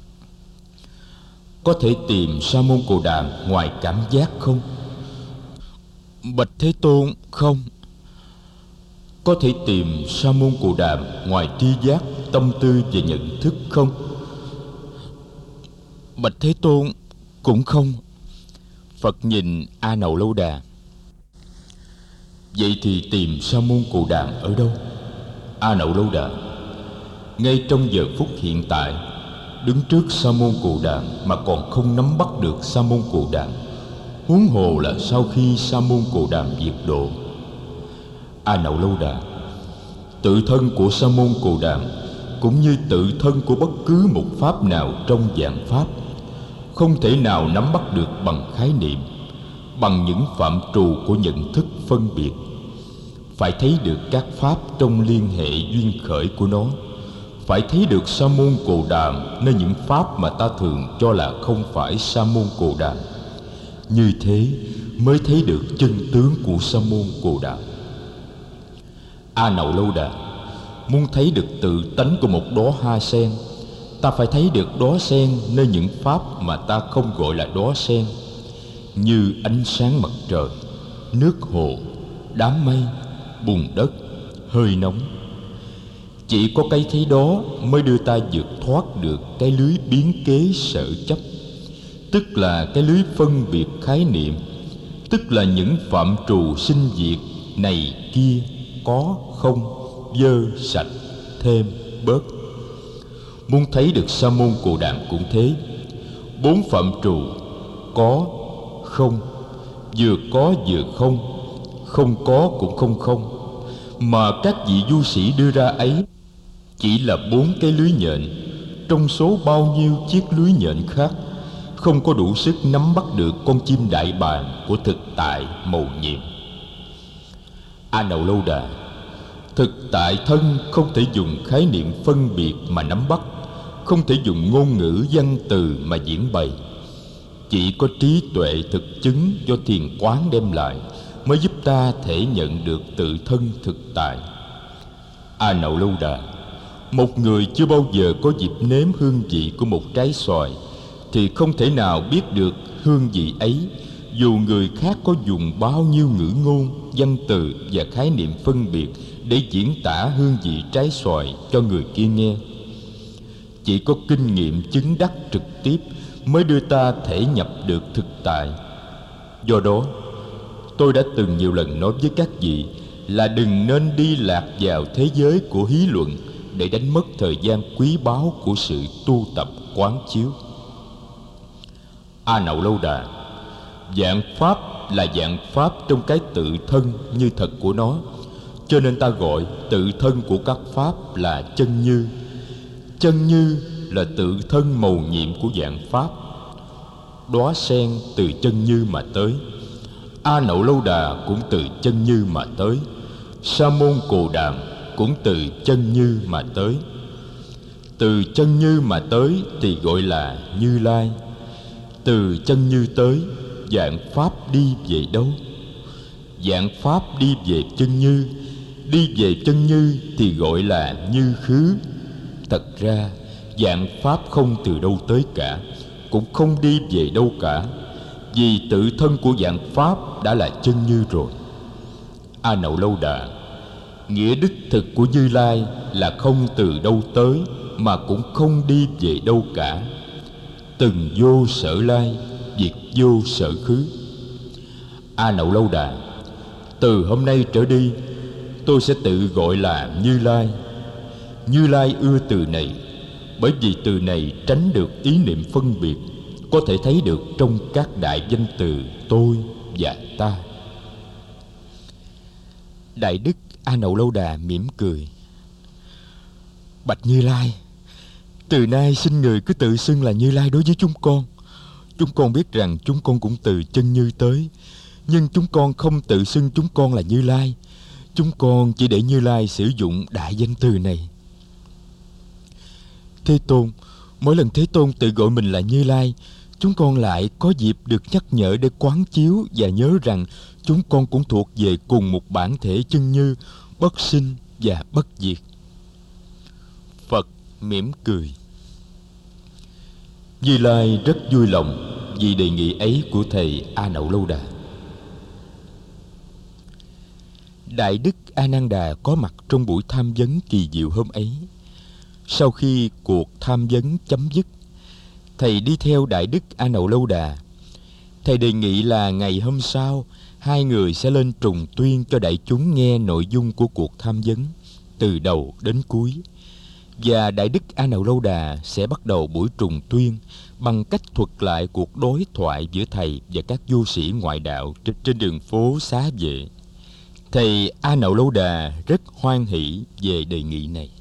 Có thể tìm Sa môn Cồ Đàm ngoài cảm giác không? Bạch Thế Tôn, không. Có thể tìm Sa môn Cồ Đàm ngoài tri giác, tâm tư và nhận thức không? Bạch Thế Tôn, cũng không. Phật nhìn A Nậu Lâu Đà: Vậy thì tìm Sa môn Cồ Đàm ở đâu? A Nậu Lâu Đà, ngay trong giờ phút hiện tại, đứng trước Sa môn Cồ Đàm mà còn không nắm bắt được Sa môn Cồ Đàm, huống hồ là sau khi Sa môn Cồ Đàm diệt độ. A Nậu Lâu Đà, tự thân của Sa môn Cồ Đàm cũng như tự thân của bất cứ một pháp nào trong vạn pháp, không thể nào nắm bắt được bằng khái niệm, bằng những phạm trù của nhận thức phân biệt. Phải thấy được các pháp trong liên hệ duyên khởi của nó. Phải thấy được Sa môn Cồ Đàm nơi những pháp mà ta thường cho là không phải Sa môn Cồ Đàm. Như thế mới thấy được chân tướng của Sa môn Cồ Đàm. A Nậu Lâu Đà, muốn thấy được tự tánh của một đóa hoa sen, ta phải thấy được đóa sen nơi những pháp mà ta không gọi là đóa sen, như ánh sáng mặt trời, nước hồ, đám mây, bùn đất, hơi nóng. Chỉ có cái thấy đó mới đưa ta vượt thoát được cái lưới biến kế sở chấp, tức là cái lưới phân biệt khái niệm, tức là những phạm trù sinh diệt này kia, có không, dơ sạch, thêm bớt. Muốn thấy được Sa môn Cồ Đàm cũng thế. 4 phạm trù có, không, vừa có vừa không, không có cũng không không, mà các vị du sĩ đưa ra ấy chỉ là 4 cái lưới nhện trong số bao nhiêu chiếc lưới nhện khác, không có đủ sức nắm bắt được con chim đại bàng của thực tại mầu nhiệm. A Nậu Lâu Đà, thực tại thân không thể dùng khái niệm phân biệt mà nắm bắt, không thể dùng ngôn ngữ văn từ mà diễn bày. Chỉ có trí tuệ thực chứng do thiền quán đem lại mới giúp ta thể nhận được tự thân thực tại. A Nậu Lâu Đà, một người chưa bao giờ có dịp nếm hương vị của một trái xoài thì không thể nào biết được hương vị ấy, dù người khác có dùng bao nhiêu ngữ ngôn, văn từ và khái niệm phân biệt để diễn tả hương vị trái xoài cho người kia nghe. Chỉ có kinh nghiệm chứng đắc trực tiếp mới đưa ta thể nhập được thực tại. Do đó, Tôi đã từng nhiều lần nói với các vị là đừng nên đi lạc vào thế giới của hí luận để đánh mất thời gian quý báu của sự tu tập quán chiếu. A Nậu Lâu Đà, vạn pháp là vạn pháp trong cái tự thân như thật của nó, cho nên ta gọi tự thân của các pháp là chân như. Chân như là tự thân mầu nhiệm của vạn pháp. Đóa sen từ chân như mà tới, A Nậu Lâu Đà cũng từ chân như mà tới, Sa môn Cồ Đàm cũng từ chân như mà tới. Từ chân như mà tới thì gọi là Như Lai. Từ chân như tới, vạn pháp đi về đâu? Vạn pháp đi về chân như. Đi về chân như thì gọi là như khứ. Thật ra vạn pháp không từ đâu tới cả, cũng không đi về đâu cả, vì tự thân của vạn pháp đã là chân như rồi. A Nậu Lâu Đà, nghĩa đích thực của Như Lai là không từ đâu tới mà cũng không đi về đâu cả. Từng vô sở lai, diệt vô sở khứ. A Nậu Lâu Đà, từ hôm nay trở đi tôi sẽ tự gọi là Như Lai. Như Lai ưa từ này, bởi vì từ này tránh được ý niệm phân biệt, có thể thấy được trong các đại danh từ tôi và ta. Đại đức A Nậu Lâu Đà mỉm cười: Bạch Như Lai, từ nay xin người cứ tự xưng là Như Lai đối với chúng con. Chúng con biết rằng chúng con cũng từ chân như tới, nhưng chúng con không tự xưng chúng con là Như Lai. Chúng con chỉ để Như Lai sử dụng đại danh từ này. Thế Tôn, mỗi lần Thế Tôn tự gọi mình là Như Lai, chúng con lại có dịp được nhắc nhở để quán chiếu và nhớ rằng chúng con cũng thuộc về cùng một bản thể chân như, bất sinh và bất diệt. Phật mỉm cười: Như Lai rất vui lòng vì đề nghị ấy của thầy A Nậu Lâu Đà. Đại đức A Nan Đà có mặt trong buổi tham vấn kỳ diệu hôm ấy. Sau khi cuộc tham vấn chấm dứt, thầy đi theo Đại đức A Nậu Lâu Đà. Thầy đề nghị là ngày hôm sau hai người sẽ lên trùng tuyên cho đại chúng nghe nội dung của cuộc tham vấn từ đầu đến cuối, và Đại đức A Nậu Lâu Đà sẽ bắt đầu buổi trùng tuyên bằng cách thuật lại cuộc đối thoại giữa thầy và các vô sĩ ngoại đạo trên đường phố Xá Vệ. Thầy A Nậu Lâu Đà rất hoan hỷ về đề nghị này.